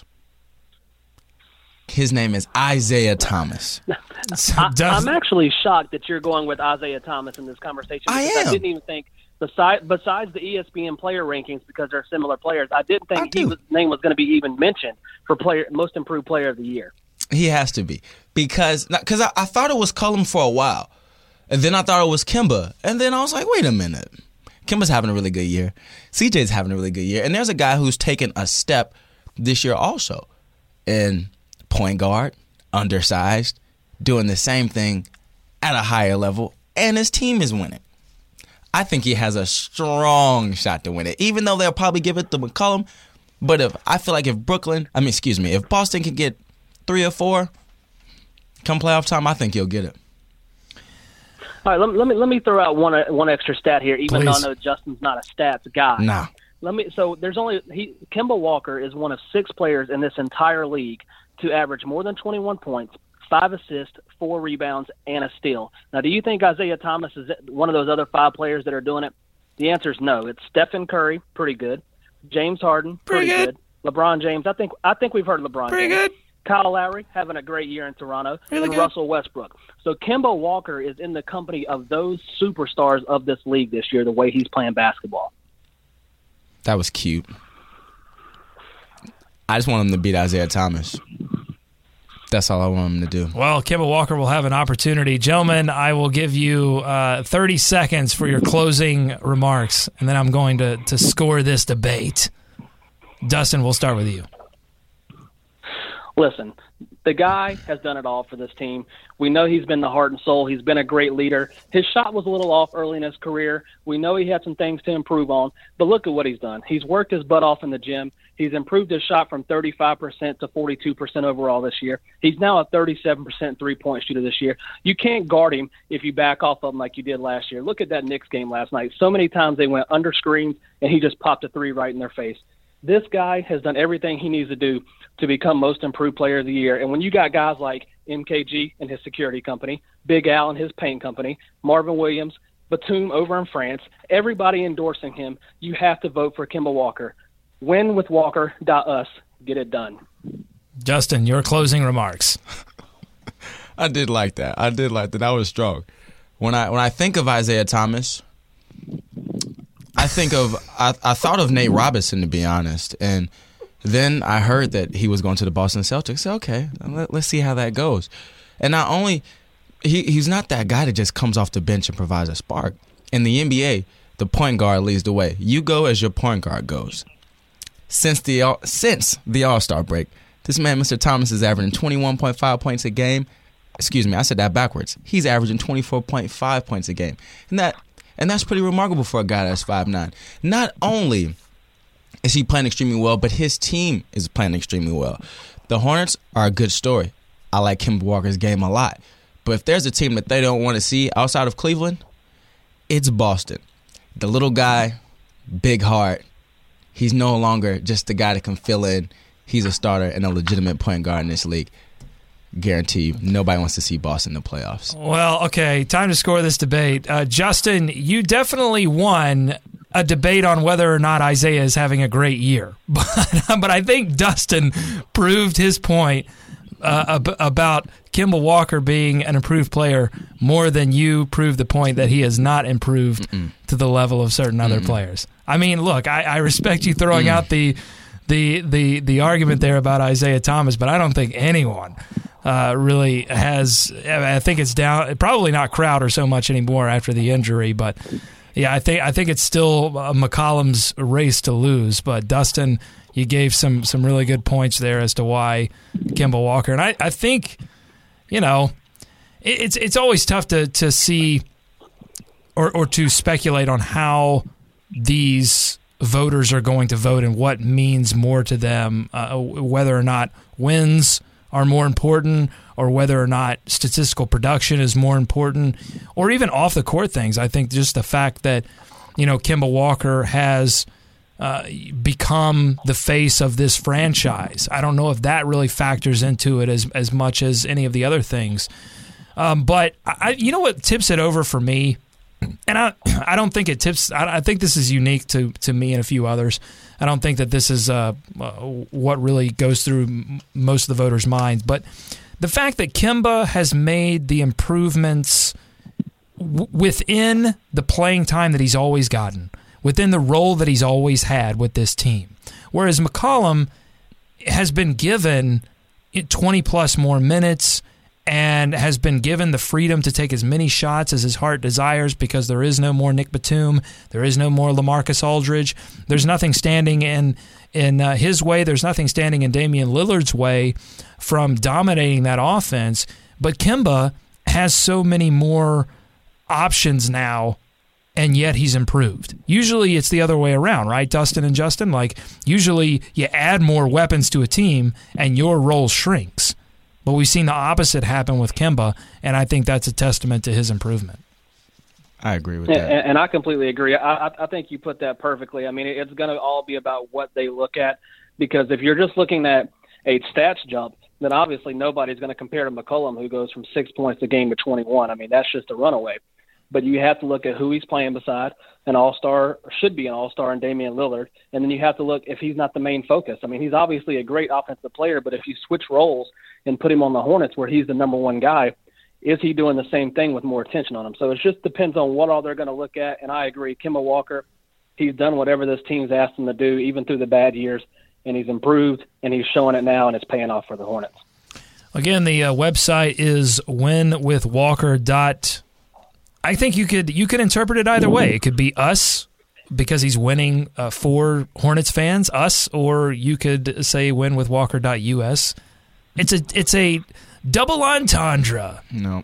His name is Isaiah Thomas. I, I'm actually shocked that you're going with Isaiah Thomas in this conversation. I am. I didn't even think, besides, besides the E S P N player rankings, because they're similar players, I didn't think I he was, his name was going to be even mentioned for player most improved player of the year. He has to be. Because cause I, I thought it was Cullum for a while. And then I thought it was Kemba. And then I was like, wait a minute. Kemba's having a really good year. C J's having a really good year. And there's a guy who's taken a step this year also. And point guard, undersized, doing the same thing at a higher level, and his team is winning. I think he has a strong shot to win it, even though they'll probably give it to McCollum. But if I feel like if Brooklyn, I mean, excuse me, if Boston can get three or four come playoff time, I think he'll get it. All right, let me let me, let me throw out one one extra stat here, even Please. though I know Justin's not a stats guy. Nah. Let me. So there's only he. Kemba Walker is one of six players in this entire league to average more than twenty-one points, five assists, four rebounds, and a steal. Now, do you think Isaiah Thomas is one of those other five players that are doing it? The answer is no. It's Stephen Curry, pretty good. James Harden, pretty, pretty good. good. LeBron James, I think I think we've heard of LeBron pretty James. good. Kyle Lowry, having a great year in Toronto. Really and good. Russell Westbrook. So Kemba Walker is in the company of those superstars of this league this year, the way he's playing basketball. That was cute. I just want him to beat Isaiah Thomas. That's all I want him to do. Well, Kemba Walker will have an opportunity. Gentlemen, I will give you uh, thirty seconds for your closing remarks, and then I'm going to, to score this debate. Dustin, we'll start with you. Listen, the guy has done it all for this team. We know he's been the heart and soul. He's been a great leader. His shot was a little off early in his career. We know he had some things to improve on, but look at what he's done. He's worked his butt off in the gym. He's improved his shot from thirty-five percent to forty-two percent overall this year. He's now a thirty-seven percent three-point shooter this year. You can't guard him if you back off of him like you did last year. Look at that Knicks game last night. So many times they went under screens, and he just popped a three right in their face. This guy has done everything he needs to do to become most improved player of the year. And when you got guys like M K G and his security company, Big Al and his paint company, Marvin Williams, Batum over in France, everybody endorsing him, you have to vote for Kemba Walker. Win with Walker dot us. Get it done. Justin, your closing remarks. I did like that. I did like that. That was strong. When I when I think of Isaiah Thomas, I think of I, I thought of Nate Robinson, to be honest, and then I heard that he was going to the Boston Celtics. So, okay, let, let's see how that goes. And not only he he's not that guy that just comes off the bench and provides a spark. In the N B A, the point guard leads the way. You go as your point guard goes. Since the since the All-Star break, this man, Mister Thomas, is averaging twenty-one point five points a game. Excuse me, I said that backwards. He's averaging twenty-four point five points a game. And that and that's pretty remarkable for a guy that's five nine. Not only is he playing extremely well, but his team is playing extremely well. The Hornets are a good story. I like Kemba Walker's game a lot. But if there's a team that they don't want to see outside of Cleveland, it's Boston. The little guy, big heart. He's no longer just the guy that can fill in. He's a starter and a legitimate point guard in this league. Guarantee you, nobody wants to see Boston in the playoffs. Well, okay, time to score this debate. Uh, Justin, you definitely won a debate on whether or not Isaiah is having a great year. But, but I think Dustin proved his point uh, ab- about Kemba Walker being an improved player more than you proved the point that he has not improved Mm-mm. to the level of certain other Mm-mm. players. I mean, look, I, I respect you throwing mm. out the, the the the argument there about Isaiah Thomas, but I don't think anyone uh, really has. I think it's down. Probably not Crowder so much anymore after the injury, but yeah, I think I think it's still McCollum's race to lose. But Dustin, you gave some some really good points there as to why Kemba Walker, and I, I think, you know, it, it's it's always tough to to see or or to speculate on how these voters are going to vote and what means more to them, uh, whether or not wins are more important or whether or not statistical production is more important or even off the court things. I think just the fact that, you know, Kemba Walker has uh, become the face of this franchise. I don't know if that really factors into it as, as much as any of the other things. Um, but I, you know what tips it over for me, and I I don't think it tips. I, I think this is unique to to me and a few others. I don't think that this is uh, uh, what really goes through m- most of the voters' minds. But the fact that Kemba has made the improvements w- within the playing time that he's always gotten, within the role that he's always had with this team, whereas McCollum has been given twenty-plus more minutes and has been given the freedom to take as many shots as his heart desires because there is no more Nick Batum, there is no more LaMarcus Aldridge, there's nothing standing in in uh, his way, there's nothing standing in Damian Lillard's way from dominating that offense, but Kemba has so many more options now, and yet he's improved. Usually it's the other way around, right, Dustin and Justin? Like, usually you add more weapons to a team and your role shrinks. But we've seen the opposite happen with Kemba, and I think that's a testament to his improvement. I agree with and, that. And I completely agree. I, I think you put that perfectly. I mean, it's going to all be about what they look at, because if you're just looking at a stats jump, then obviously nobody's going to compare to McCollum, who goes from six points a game to twenty-one. I mean, that's just a runaway. But you have to look at who he's playing beside an all-star, or should be an all-star in Damian Lillard, and then you have to look if he's not the main focus. I mean, he's obviously a great offensive player, but if you switch roles and put him on the Hornets where he's the number one guy, is he doing the same thing with more attention on him? So it just depends on what all they're going to look at, and I agree. Kemba Walker, he's done whatever this team's asked him to do, even through the bad years, and he's improved, and he's showing it now, and it's paying off for the Hornets. Again, the uh, website is winwithwalker dot com. I think you could you could interpret it either way. It could be us because he's winning uh, for Hornets fans, us, or you could say win with walker dot U S. It's a it's a double entendre. No.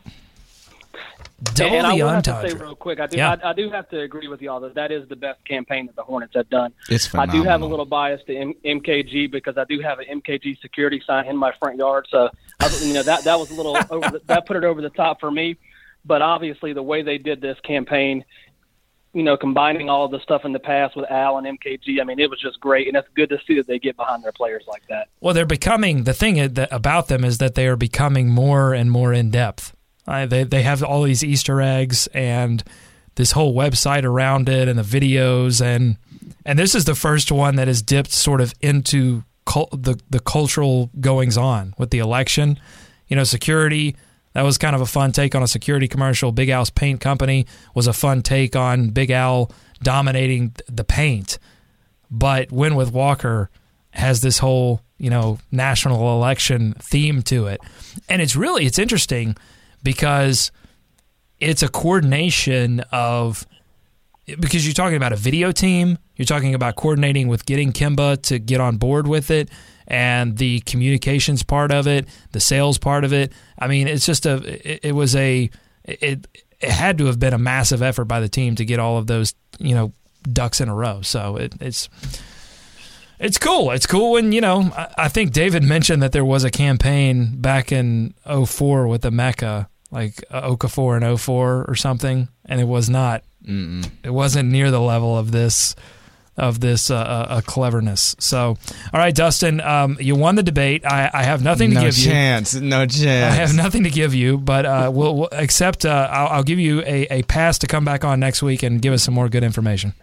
Double and the I will entendre. have to say real quick, I do, Yeah. I, I do have to agree with y'all that that is the best campaign that the Hornets have done. It's I do have a phenomenal. little bias to M- MKG because I do have an M K G security sign in my front yard, so I, you know that that was a little over the, that put it over the top for me. But obviously, the way they did this campaign, you know, combining all of the stuff in the past with Al and M K G, I mean, it was just great, and it's good to see that they get behind their players like that. Well, they're becoming, the thing about them is that they are becoming more and more in-depth. Uh, they they have all these Easter eggs and this whole website around it and the videos, and and this is the first one that has dipped sort of into cul- the, the cultural goings-on with the election. You know, security, that was kind of a fun take on a security commercial. Big Al's Paint Company was a fun take on Big Al dominating the paint. But Win with Walker has this whole, you know, national election theme to it. And it's really, it's interesting because it's a coordination of, because you're talking about a video team, you're talking about coordinating with getting Kemba to get on board with it, and the communications part of it, the sales part of it. I mean, it's just a, it, it was a, it, it had to have been a massive effort by the team to get all of those, you know, ducks in a row. So it, it's, it's cool. It's cool when, you know, I, I think David mentioned that there was a campaign back in oh four with the Mecca, like uh, Okafor in oh four or something, and it was not, Mm-mm. it wasn't near the level of this, of this uh, uh, cleverness. So, all right, Dustin, um, you won the debate. I, I have nothing to no give chance. you. No chance. I have nothing to give you, but uh, we'll, we'll accept. Uh, I'll, I'll give you a, a pass to come back on next week and give us some more good information.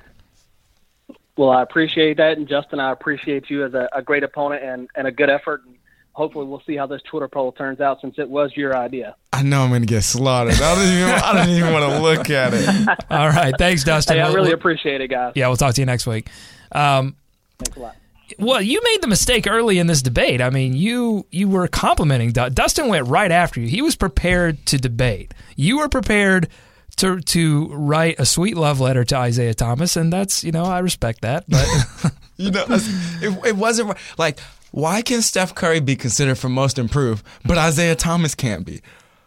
Well, I appreciate that, and Justin, I appreciate you as a, a great opponent and, and a good effort. And hopefully, we'll see how this Twitter poll turns out, since it was your idea. I know I'm going to get slaughtered. I don't even. I don't even want to look at it. All right, thanks, Dustin. Hey, I We'll- really we'll- appreciate it, guys. Yeah, we'll talk to you next week. Um, Thanks a lot. Well, you made the mistake early in this debate. I mean, you you were complimenting Du- Dustin. Went right after you. He was prepared to debate. You were prepared to to write a sweet love letter to Isaiah Thomas, and that's, you know, I respect that. But You know, it, it wasn't like, why can Steph Curry be considered for most improved, but Isaiah Thomas can't be?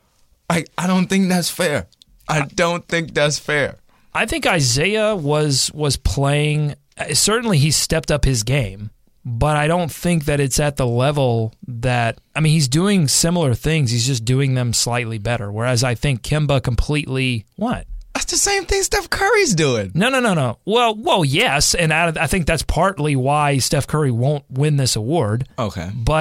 I I don't think that's fair. I don't think that's fair. I think Isaiah was was playing. Certainly, he stepped up his game, but I don't think that it's at the level that. I mean, he's doing similar things. He's just doing them slightly better. Whereas I think Kemba completely what? That's the same thing Steph Curry's doing. No, no, no, no. Well, well, yes, and I, I think that's partly why Steph Curry won't win this award. Okay, But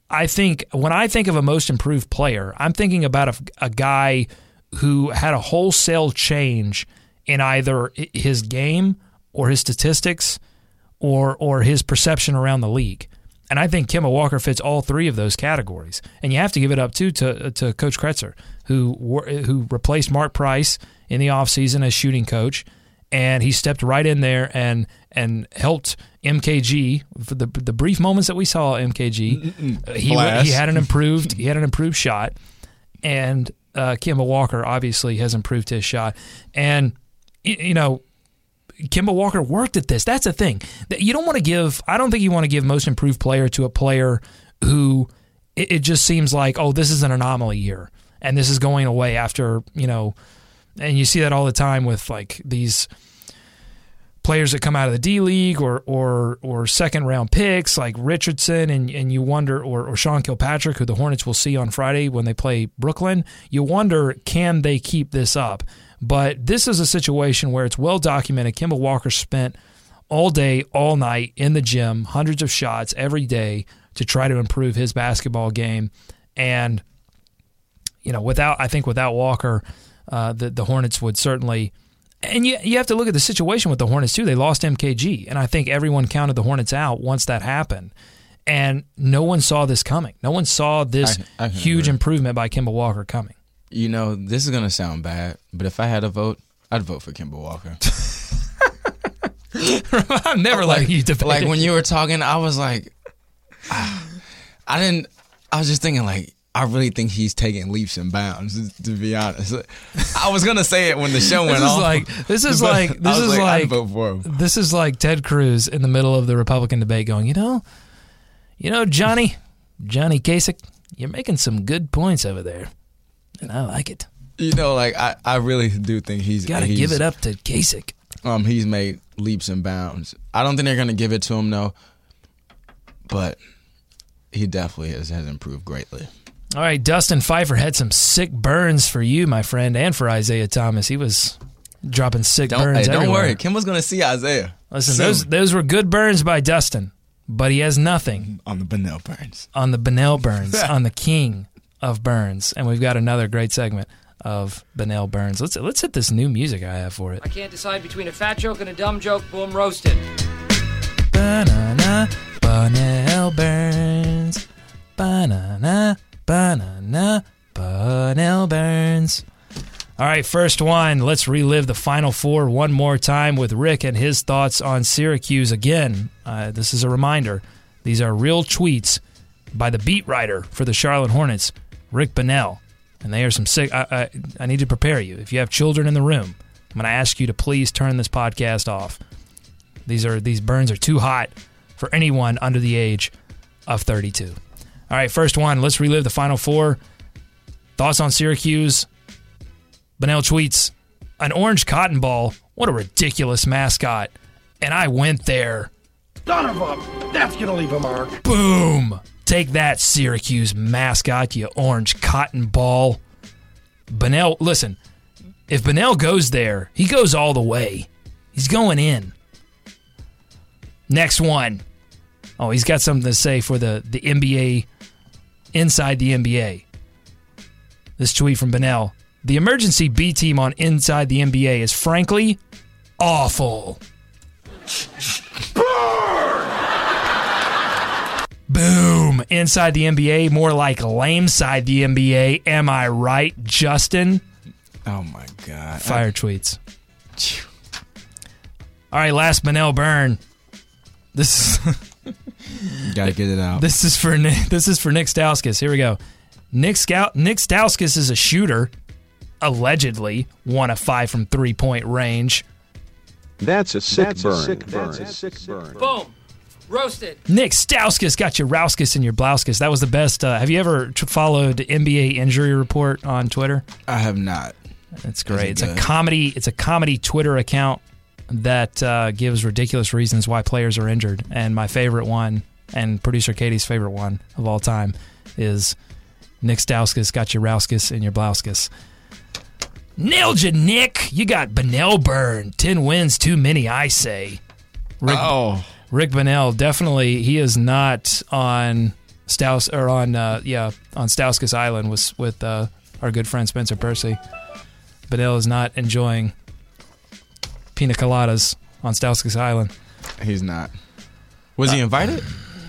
I think when I think of a most improved player, I'm thinking about a, a guy who had a wholesale change in either his game or his statistics or or his perception around the league. And I think Kemba Walker fits all three of those categories. And you have to give it up, too, to to Coach Kretzer, who who replaced Mark Price in the offseason as shooting coach. And he stepped right in there and and helped M K G for the the brief moments that we saw M K G. He he had an improved he had an improved shot, and uh, Kemba Walker obviously has improved his shot. And you know, Kemba Walker worked at this. That's the thing. You don't want to give. I don't think you want to give most improved player to a player who it, it just seems like, oh, this is an anomaly year, and this is going away after, you know. And you see that all the time with like these players that come out of the D League or or or second round picks like Richardson, and, and you wonder, or, or Sean Kilpatrick, who the Hornets will see on Friday when they play Brooklyn. You wonder, can they keep this up? But this is a situation where it's well documented. Kemba Walker spent all day, all night in the gym, hundreds of shots every day to try to improve his basketball game. And you know, without I think without Walker, Uh, the, the Hornets would certainly, and you you have to look at the situation with the Hornets too. They lost M K G, and I think everyone counted the Hornets out once that happened, and no one saw this coming. No one saw this I, I huge agree. improvement by Kemba Walker coming. You know, this is gonna sound bad, but if I had a vote, I'd vote for Kemba Walker. I'm never like, letting you debate. Like when you were talking, I was like, I didn't. I was just thinking like, I really think he's taking leaps and bounds, to be honest. I was gonna say it when the show went this off. Is like, this is like this is like, like this is like Ted Cruz in the middle of the Republican debate, going, you know, you know, Johnny, Johnny Kasich, you're making some good points over there, and I like it. You know, like I, I really do think he's got to give it up to Kasich. Um, he's made leaps and bounds. I don't think they're gonna give it to him though, but he definitely has, has improved greatly. All right, Dustin Pfeiffer had some sick burns for you, my friend, and for Isaiah Thomas. He was dropping sick don't, burns hey, don't everywhere. worry, Kim was going to see Isaiah. Listen, soon. those those were good burns by Dustin, but he has nothing on the Bunnell burns. On the Bunnell burns, on the king of burns. And we've got another great segment of Bunnell burns. Let's let's hit this new music I have for it. I can't decide between a fat joke and a dumb joke. Boom, roasted. Banana, Bunnell burns. Banana. Banana, Bunnell burns. All right, first one. Let's relive the Final Four one more time with Rick and his thoughts on Syracuse. Again, uh, this is a reminder. These are real tweets by the beat writer for the Charlotte Hornets, Rick Bunnell. And they are some sick. I, I, I need to prepare you. If you have children in the room, I'm going to ask you to please turn this podcast off. These are these burns are too hot for anyone under the age of thirty-two. All right, first one. Let's relive the Final Four. Thoughts on Syracuse. Bunnell tweets, an orange cotton ball. What a ridiculous mascot. And I went there. Son of a, that's going to leave a mark. Boom. Take that, Syracuse mascot, you orange cotton ball. Bunnell, listen, if Bunnell goes there, he goes all the way. He's going in. Next one. Oh, he's got something to say for the, the N B A, inside the N B A. This tweet from Bunnell. The emergency B team on Inside the N B A is frankly awful. Boom. Inside the N B A, more like lame side the N B A. Am I right, Justin? Oh, my God. Fire I... tweets. All right, last Bunnell burn. This is... Gotta get it out. This is for Nick, this is for Nick Stauskas. Here we go. Nick Scout Nick Stauskas is a shooter, allegedly one of five from three point range. That's a sick That's burn. A sick burn. That's a sick burn. Boom, roasted. Nick Stauskas got your Rouskas and your Blouskas. That was the best. Uh, have you ever t- followed N B A Injury Report on Twitter? I have not. That's great. It it's good? a comedy. It's a comedy Twitter account that uh, gives ridiculous reasons why players are injured. And my favorite one, and producer Katie's favorite one of all time, is Nick Stauskas got your Rouskas and your Blouskas. Nailed you, Nick. You got Bunnell burn. Ten wins, too many, I say. Rick, oh. Rick Bunnell, definitely, he is not on Staus or on uh, yeah on Stauskas Island was with uh, our good friend Spencer Percy. Benel is not enjoying pina coladas on Stauskas Island. He's not. Was uh, he invited?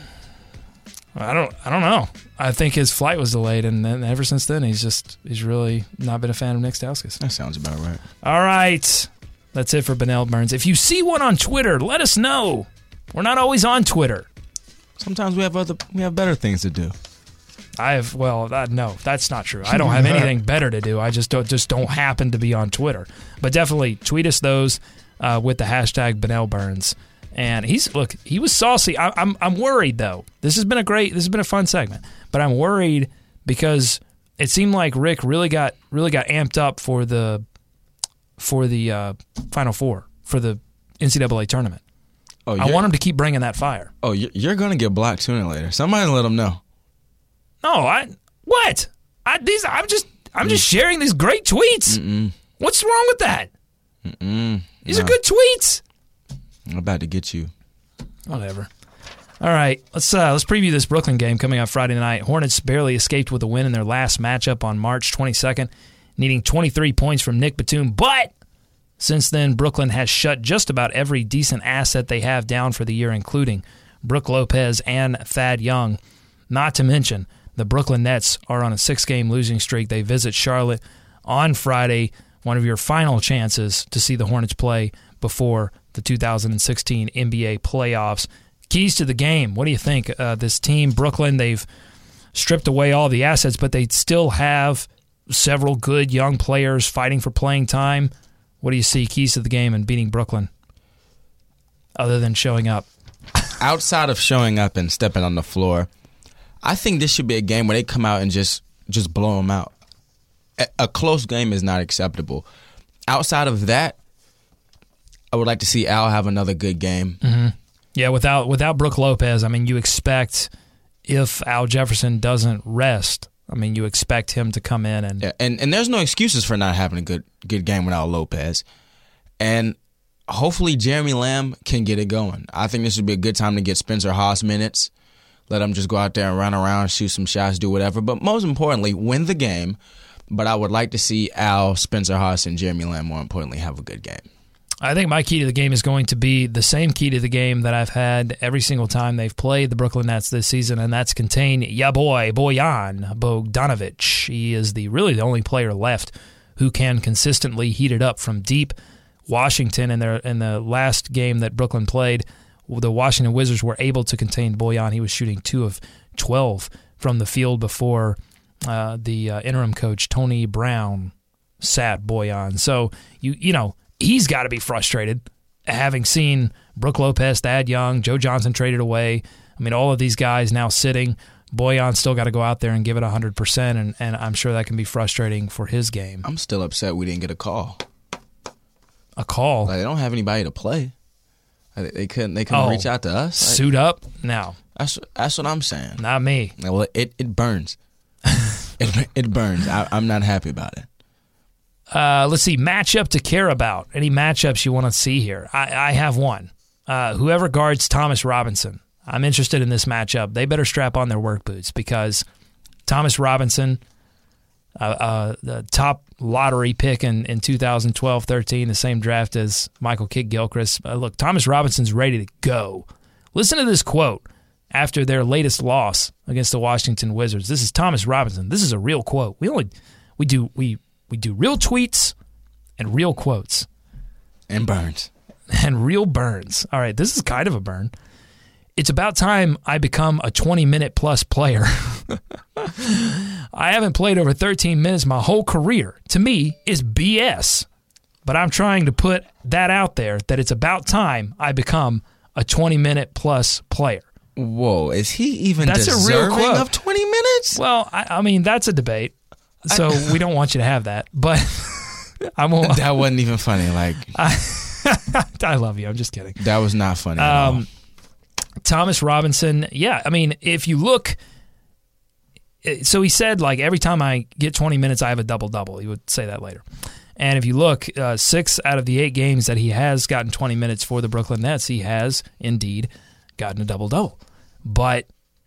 I don't. I don't know. I think his flight was delayed, and then ever since then, he's just he's really not been a fan of Nick Stauskas. That sounds about right. All right, that's it for Benel Burns. If you see one on Twitter, let us know. We're not always on Twitter. Sometimes we have other we have better things to do. I have well, uh, no, that's not true. I don't have anything better to do. I just don't just don't happen to be on Twitter. But definitely tweet us those uh, with the hashtag Benel Burns. And he's look, he was saucy. I, I'm I'm worried though. This has been a great, this has been a fun segment. But I'm worried because it seemed like Rick really got really got amped up for the for the uh, Final Four for the N C double A tournament. Oh, I want him to keep bringing that fire. Oh, you're going to get blocked sooner or later. Somebody let him know. No, I what? I these I'm just I'm mm. just sharing these great tweets. Mm-mm. What's wrong with that? Mm-mm. These no. are good tweets. I'm about to get you. Whatever. All right, let's uh, let's preview this Brooklyn game coming up Friday night. Hornets barely escaped with a win in their last matchup on March twenty-second, needing twenty-three points from Nick Batum. But since then, Brooklyn has shut just about every decent asset they have down for the year, including Brook Lopez and Thad Young. Not to mention, the Brooklyn Nets are on a six-game losing streak. They visit Charlotte on Friday, one of your final chances to see the Hornets play before the two thousand sixteen N B A playoffs. Keys to the game. What do you think? Uh, this team, Brooklyn, they've stripped away all the assets, but they still have several good young players fighting for playing time. What do you see? Keys to the game and beating Brooklyn, other than showing up? Outside of showing up and stepping on the floor, I think this should be a game where they come out and just, just blow them out. A, a close game is not acceptable. Outside of that, I would like to see Al have another good game. Mm-hmm. Yeah, without without Brook Lopez, I mean, you expect if Al Jefferson doesn't rest, I mean, you expect him to come in and yeah, and and there's no excuses for not having a good good game without Lopez. And hopefully Jeremy Lamb can get it going. I think this would be a good time to get Spencer Haas minutes. Let him just go out there and run around, shoot some shots, do whatever. But most importantly, win the game. But I would like to see Al, Spencer Haas, and Jeremy Lamb, more importantly, have a good game. I think my key to the game is going to be the same key to the game that I've had every single time they've played the Brooklyn Nets this season, and that's contain ya boy, Bojan Bogdanovic. He is the really the only player left who can consistently heat it up from deep. Washington, in, their, in the last game that Brooklyn played, the Washington Wizards were able to contain Bojan. He was shooting two of twelve from the field before uh, the uh, interim coach, Tony Brown, sat Bojan. So, you you know, he's got to be frustrated having seen Brook Lopez, Thad Young, Joe Johnson traded away. I mean, all of these guys now sitting. Bojan still got to go out there and give it one hundred percent, and, and I'm sure that can be frustrating for his game. I'm still upset we didn't get a call. A call? Like, they don't have anybody to play. They, they couldn't They couldn't oh, reach out to us. Suit like, up? No. That's, that's what I'm saying. Not me. Well, it, it burns. it, it burns. I, I'm not happy about it. Uh, let's see, matchup to care about. Any matchups you want to see here? I, I have one. Uh, whoever guards Thomas Robinson, I'm interested in this matchup. They better strap on their work boots because Thomas Robinson, uh, uh, the top lottery pick in, in two thousand twelve thirteen, the same draft as Michael Kidd-Gilchrist. Uh, look, Thomas Robinson's ready to go. Listen to this quote after their latest loss against the Washington Wizards. This is Thomas Robinson. This is a real quote. We only we do we we do real tweets and real quotes and burns and real burns. All right, this is kind of a burn. It's about time I become a twenty-minute plus player. I haven't played over thirteen minutes my whole career. To me, is B S. But I'm trying to put that out there that it's about time I become a twenty-minute plus player. Whoa, is he even that's deserving a real quote. of twenty minutes? Well, I, I mean, that's a debate. So I, we don't want you to have that. But I won't. That wasn't even funny. Like I, I love you. I'm just kidding. That was not funny at um, all. Thomas Robinson, yeah, I mean, if you look, so he said, like, every time I get twenty minutes, I have a double-double. He would say that later. And if you look, uh, six out of the eight games that he has gotten twenty minutes for the Brooklyn Nets, he has indeed gotten a double-double. But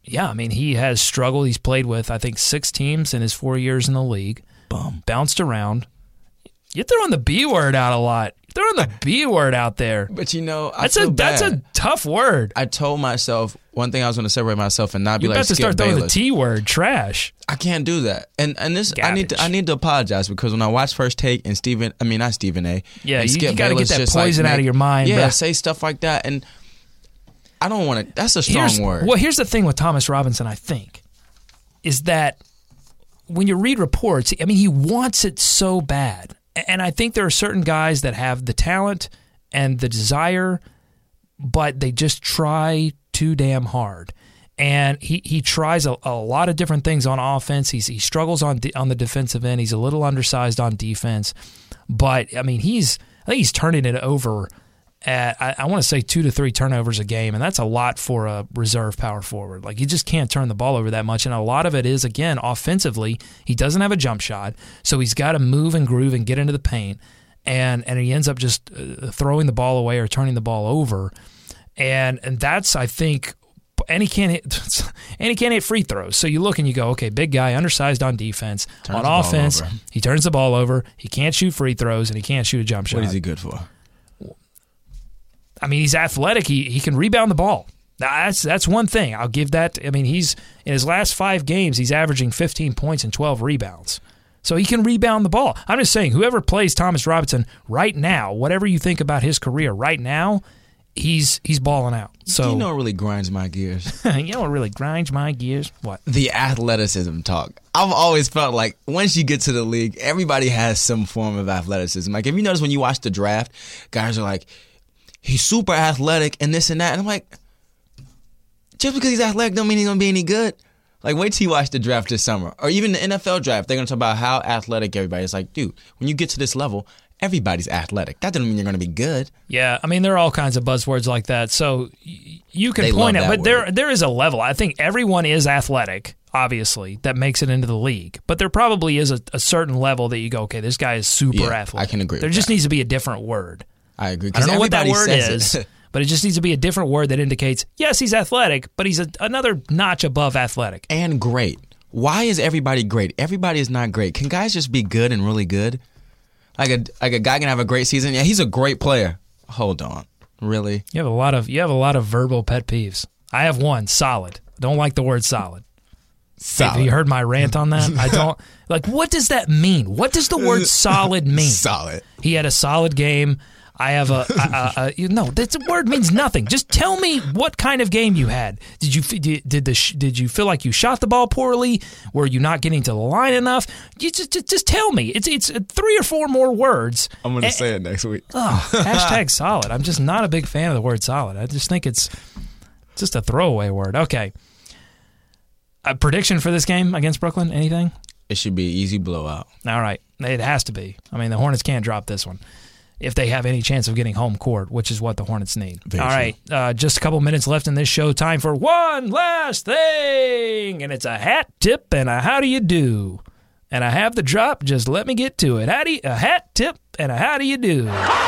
yeah, I mean, he has struggled. He's played with, I think, six teams in his four years in the league. Bum. Bounced around. You're throwing the B word out a lot. You're throwing the B word out there. But, you know, I that's feel a bad. That's a tough word. I told myself one thing I was going to separate myself and not be You're like about to Skip start throwing Bayless. the T word, trash. I can't do that. And and this I need to Garbage. I need to apologize because when I watch First Take and Stephen, I mean not Stephen A. Yeah, and you- Skip you gotta Bayless get that just, like, poison out of make- your mind, Yeah, bruh. say stuff like that, and I don't want to. That's a strong Here's- word. Well, here's the thing with Thomas Robinson, I think, is that when you read reports, I mean, he wants it so bad. And I think there are certain guys that have the talent and the desire, but they just try too damn hard. And he, he tries a, a lot of different things on offense. He's, he struggles on de, on the defensive end. He's a little undersized on defense. But, I mean, he's I think he's turning it over at, I, I want to say, two to three turnovers a game, and that's a lot for a reserve power forward. Like, you just can't turn the ball over that much, and a lot of it is, again, offensively, he doesn't have a jump shot, so he's got to move and groove and get into the paint, and and he ends up just uh, throwing the ball away or turning the ball over, and and that's, I think, and he can't hit, and he can't hit free throws. So you look and you go, okay, big guy, undersized on defense, Turns on the ball offense, over. he turns the ball over, he can't shoot free throws, and he can't shoot a jump shot. What is he good for? I mean, he's athletic. He he can rebound the ball. That's that's one thing. I'll give that. I mean, he's in his last five games, he's averaging fifteen points and twelve rebounds. So he can rebound the ball. I'm just saying, whoever plays Thomas Robinson right now, whatever you think about his career right now, he's he's balling out. So you know what really grinds my gears? you know what really grinds my gears? What? The athleticism talk. I've always felt like once you get to the league, everybody has some form of athleticism. Like if you notice when you watch the draft, guys are like, he's super athletic and this and that. And I'm like, just because he's athletic don't mean he's going to be any good. Like, wait till you watch the draft this summer. Or even the N F L draft, they're going to talk about how athletic everybody is. Like, dude, when you get to this level, everybody's athletic. That doesn't mean you're going to be good. Yeah, I mean, there are all kinds of buzzwords like that. So y- you can They point love out, that but there word. there is a level. I think everyone is athletic, obviously, that makes it into the league. But there probably is a, a certain level that you go, okay, this guy is super Yeah, athletic. I can agree There with just that. needs to be a different word. I agree. I don't know what that word everybody is, says it. but it just needs to be a different word that indicates, yes, he's athletic, but he's a, another notch above athletic. And great. Why is everybody great? Everybody is not great. Can guys just be good and really good? Like a like a guy can have a great season. Yeah, he's a great player. Hold on, really? You have a lot of you have a lot of verbal pet peeves. I have one, solid. Don't like the word solid. Solid. Have you heard my rant on that? I don't like. What does that mean? What does the word solid mean? Solid. He had a solid game. I have a, a, a, a you know, that word means nothing. Just tell me what kind of game you had. Did you did, did the did you feel like you shot the ball poorly? Were you not getting to the line enough? You just just, just tell me. It's it's three or four more words. I'm gonna And- say it next week. Oh, hashtag solid. I'm just not a big fan of the word solid. I just think it's just a throwaway word. Okay. A prediction for this game against Brooklyn? Anything? It should be an easy blowout. All right. It has to be. I mean, the Hornets can't drop this one if they have any chance of getting home court, which is what the Hornets need. Very All right. Uh, just a couple minutes left in this show. Time for one last thing. And it's a hat tip and a how do you do. And I have the drop. Just let me get to it. How do you, a hat tip and a how do you do.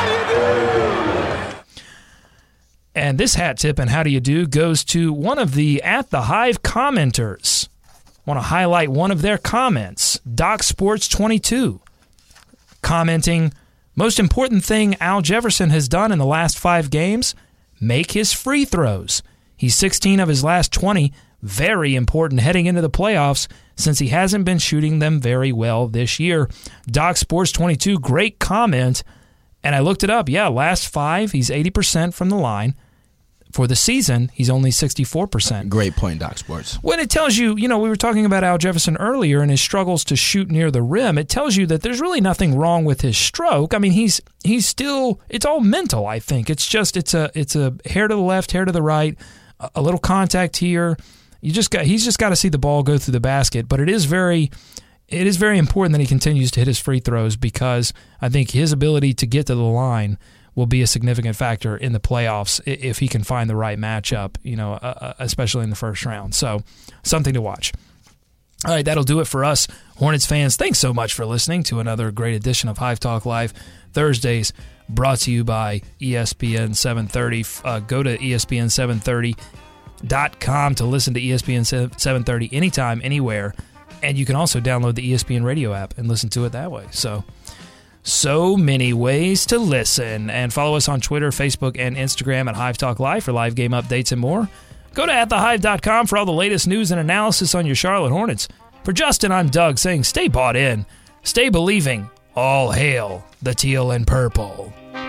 And this hat tip and how do you do goes to one of the At the Hive commenters. I want to highlight one of their comments. Doc Sports twenty-two commenting, most important thing Al Jefferson has done in the last five games, make his free throws. He's sixteen of his last twenty. Very important heading into the playoffs since he hasn't been shooting them very well this year. Doc Sports twenty-two, great comment. And I looked it up. Yeah, last five, he's eighty percent from the line. For the season, he's only sixty-four percent. Great point, Doc Sports. When it tells you, you know, we were talking about Al Jefferson earlier and his struggles to shoot near the rim, it tells you that there's really nothing wrong with his stroke. I mean, he's he's still, it's all mental, I think. It's just, it's a it's a hair to the left, hair to the right, a, a little contact here. You just got, he's just got to see the ball go through the basket. But it is very, it is very important that he continues to hit his free throws because I think his ability to get to the line will be a significant factor in the playoffs if he can find the right matchup, you know, uh, especially in the first round. So something to watch. All right, that'll do it for us, Hornets fans. Thanks so much for listening to another great edition of Hive Talk Live Thursdays, brought to you by E S P N seven thirty. Uh, go to E S P N seven thirty dot com to listen to E S P N seven thirty anytime, anywhere. And you can also download the E S P N radio app and listen to it that way. So, so many ways to listen. And follow us on Twitter, Facebook, and Instagram at Hive Talk Live for live game updates and more. Go to at the hive dot com for all the latest news and analysis on your Charlotte Hornets. For Justin, I'm Doug saying stay bought in, stay believing, all hail the teal and purple.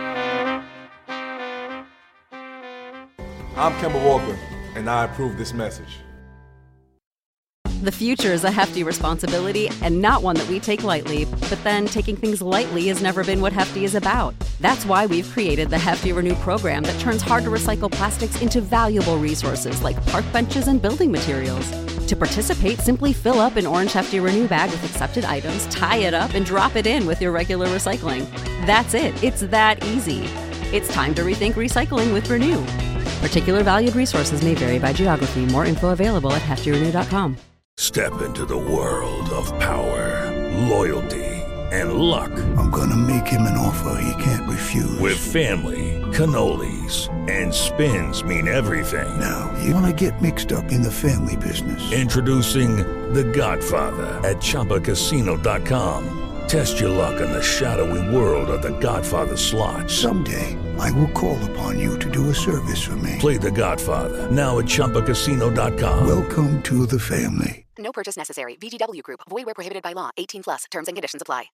I'm Kemba Walker, and I approve this message. The future is a hefty responsibility and not one that we take lightly, but then taking things lightly has never been what Hefty is about. That's why we've created the Hefty Renew program that turns hard-to-recycle plastics into valuable resources like park benches and building materials. To participate, simply fill up an orange Hefty Renew bag with accepted items, tie it up, and drop it in with your regular recycling. That's it. It's that easy. It's time to rethink recycling with Renew. Particular valued resources may vary by geography. More info available at hefty renew dot com. Step into the world of power, loyalty, and luck. I'm gonna make him an offer he can't refuse. With family, cannolis, and spins mean everything. Now, you wanna get mixed up in the family business. Introducing The Godfather at Chumba Casino dot com. Test your luck in the shadowy world of The Godfather slot. Someday, I will call upon you to do a service for me. Play The Godfather, now at Chumba Casino dot com. Welcome to the family. No purchase necessary. V G W Group. Void where prohibited by law. eighteen plus. Terms and conditions apply.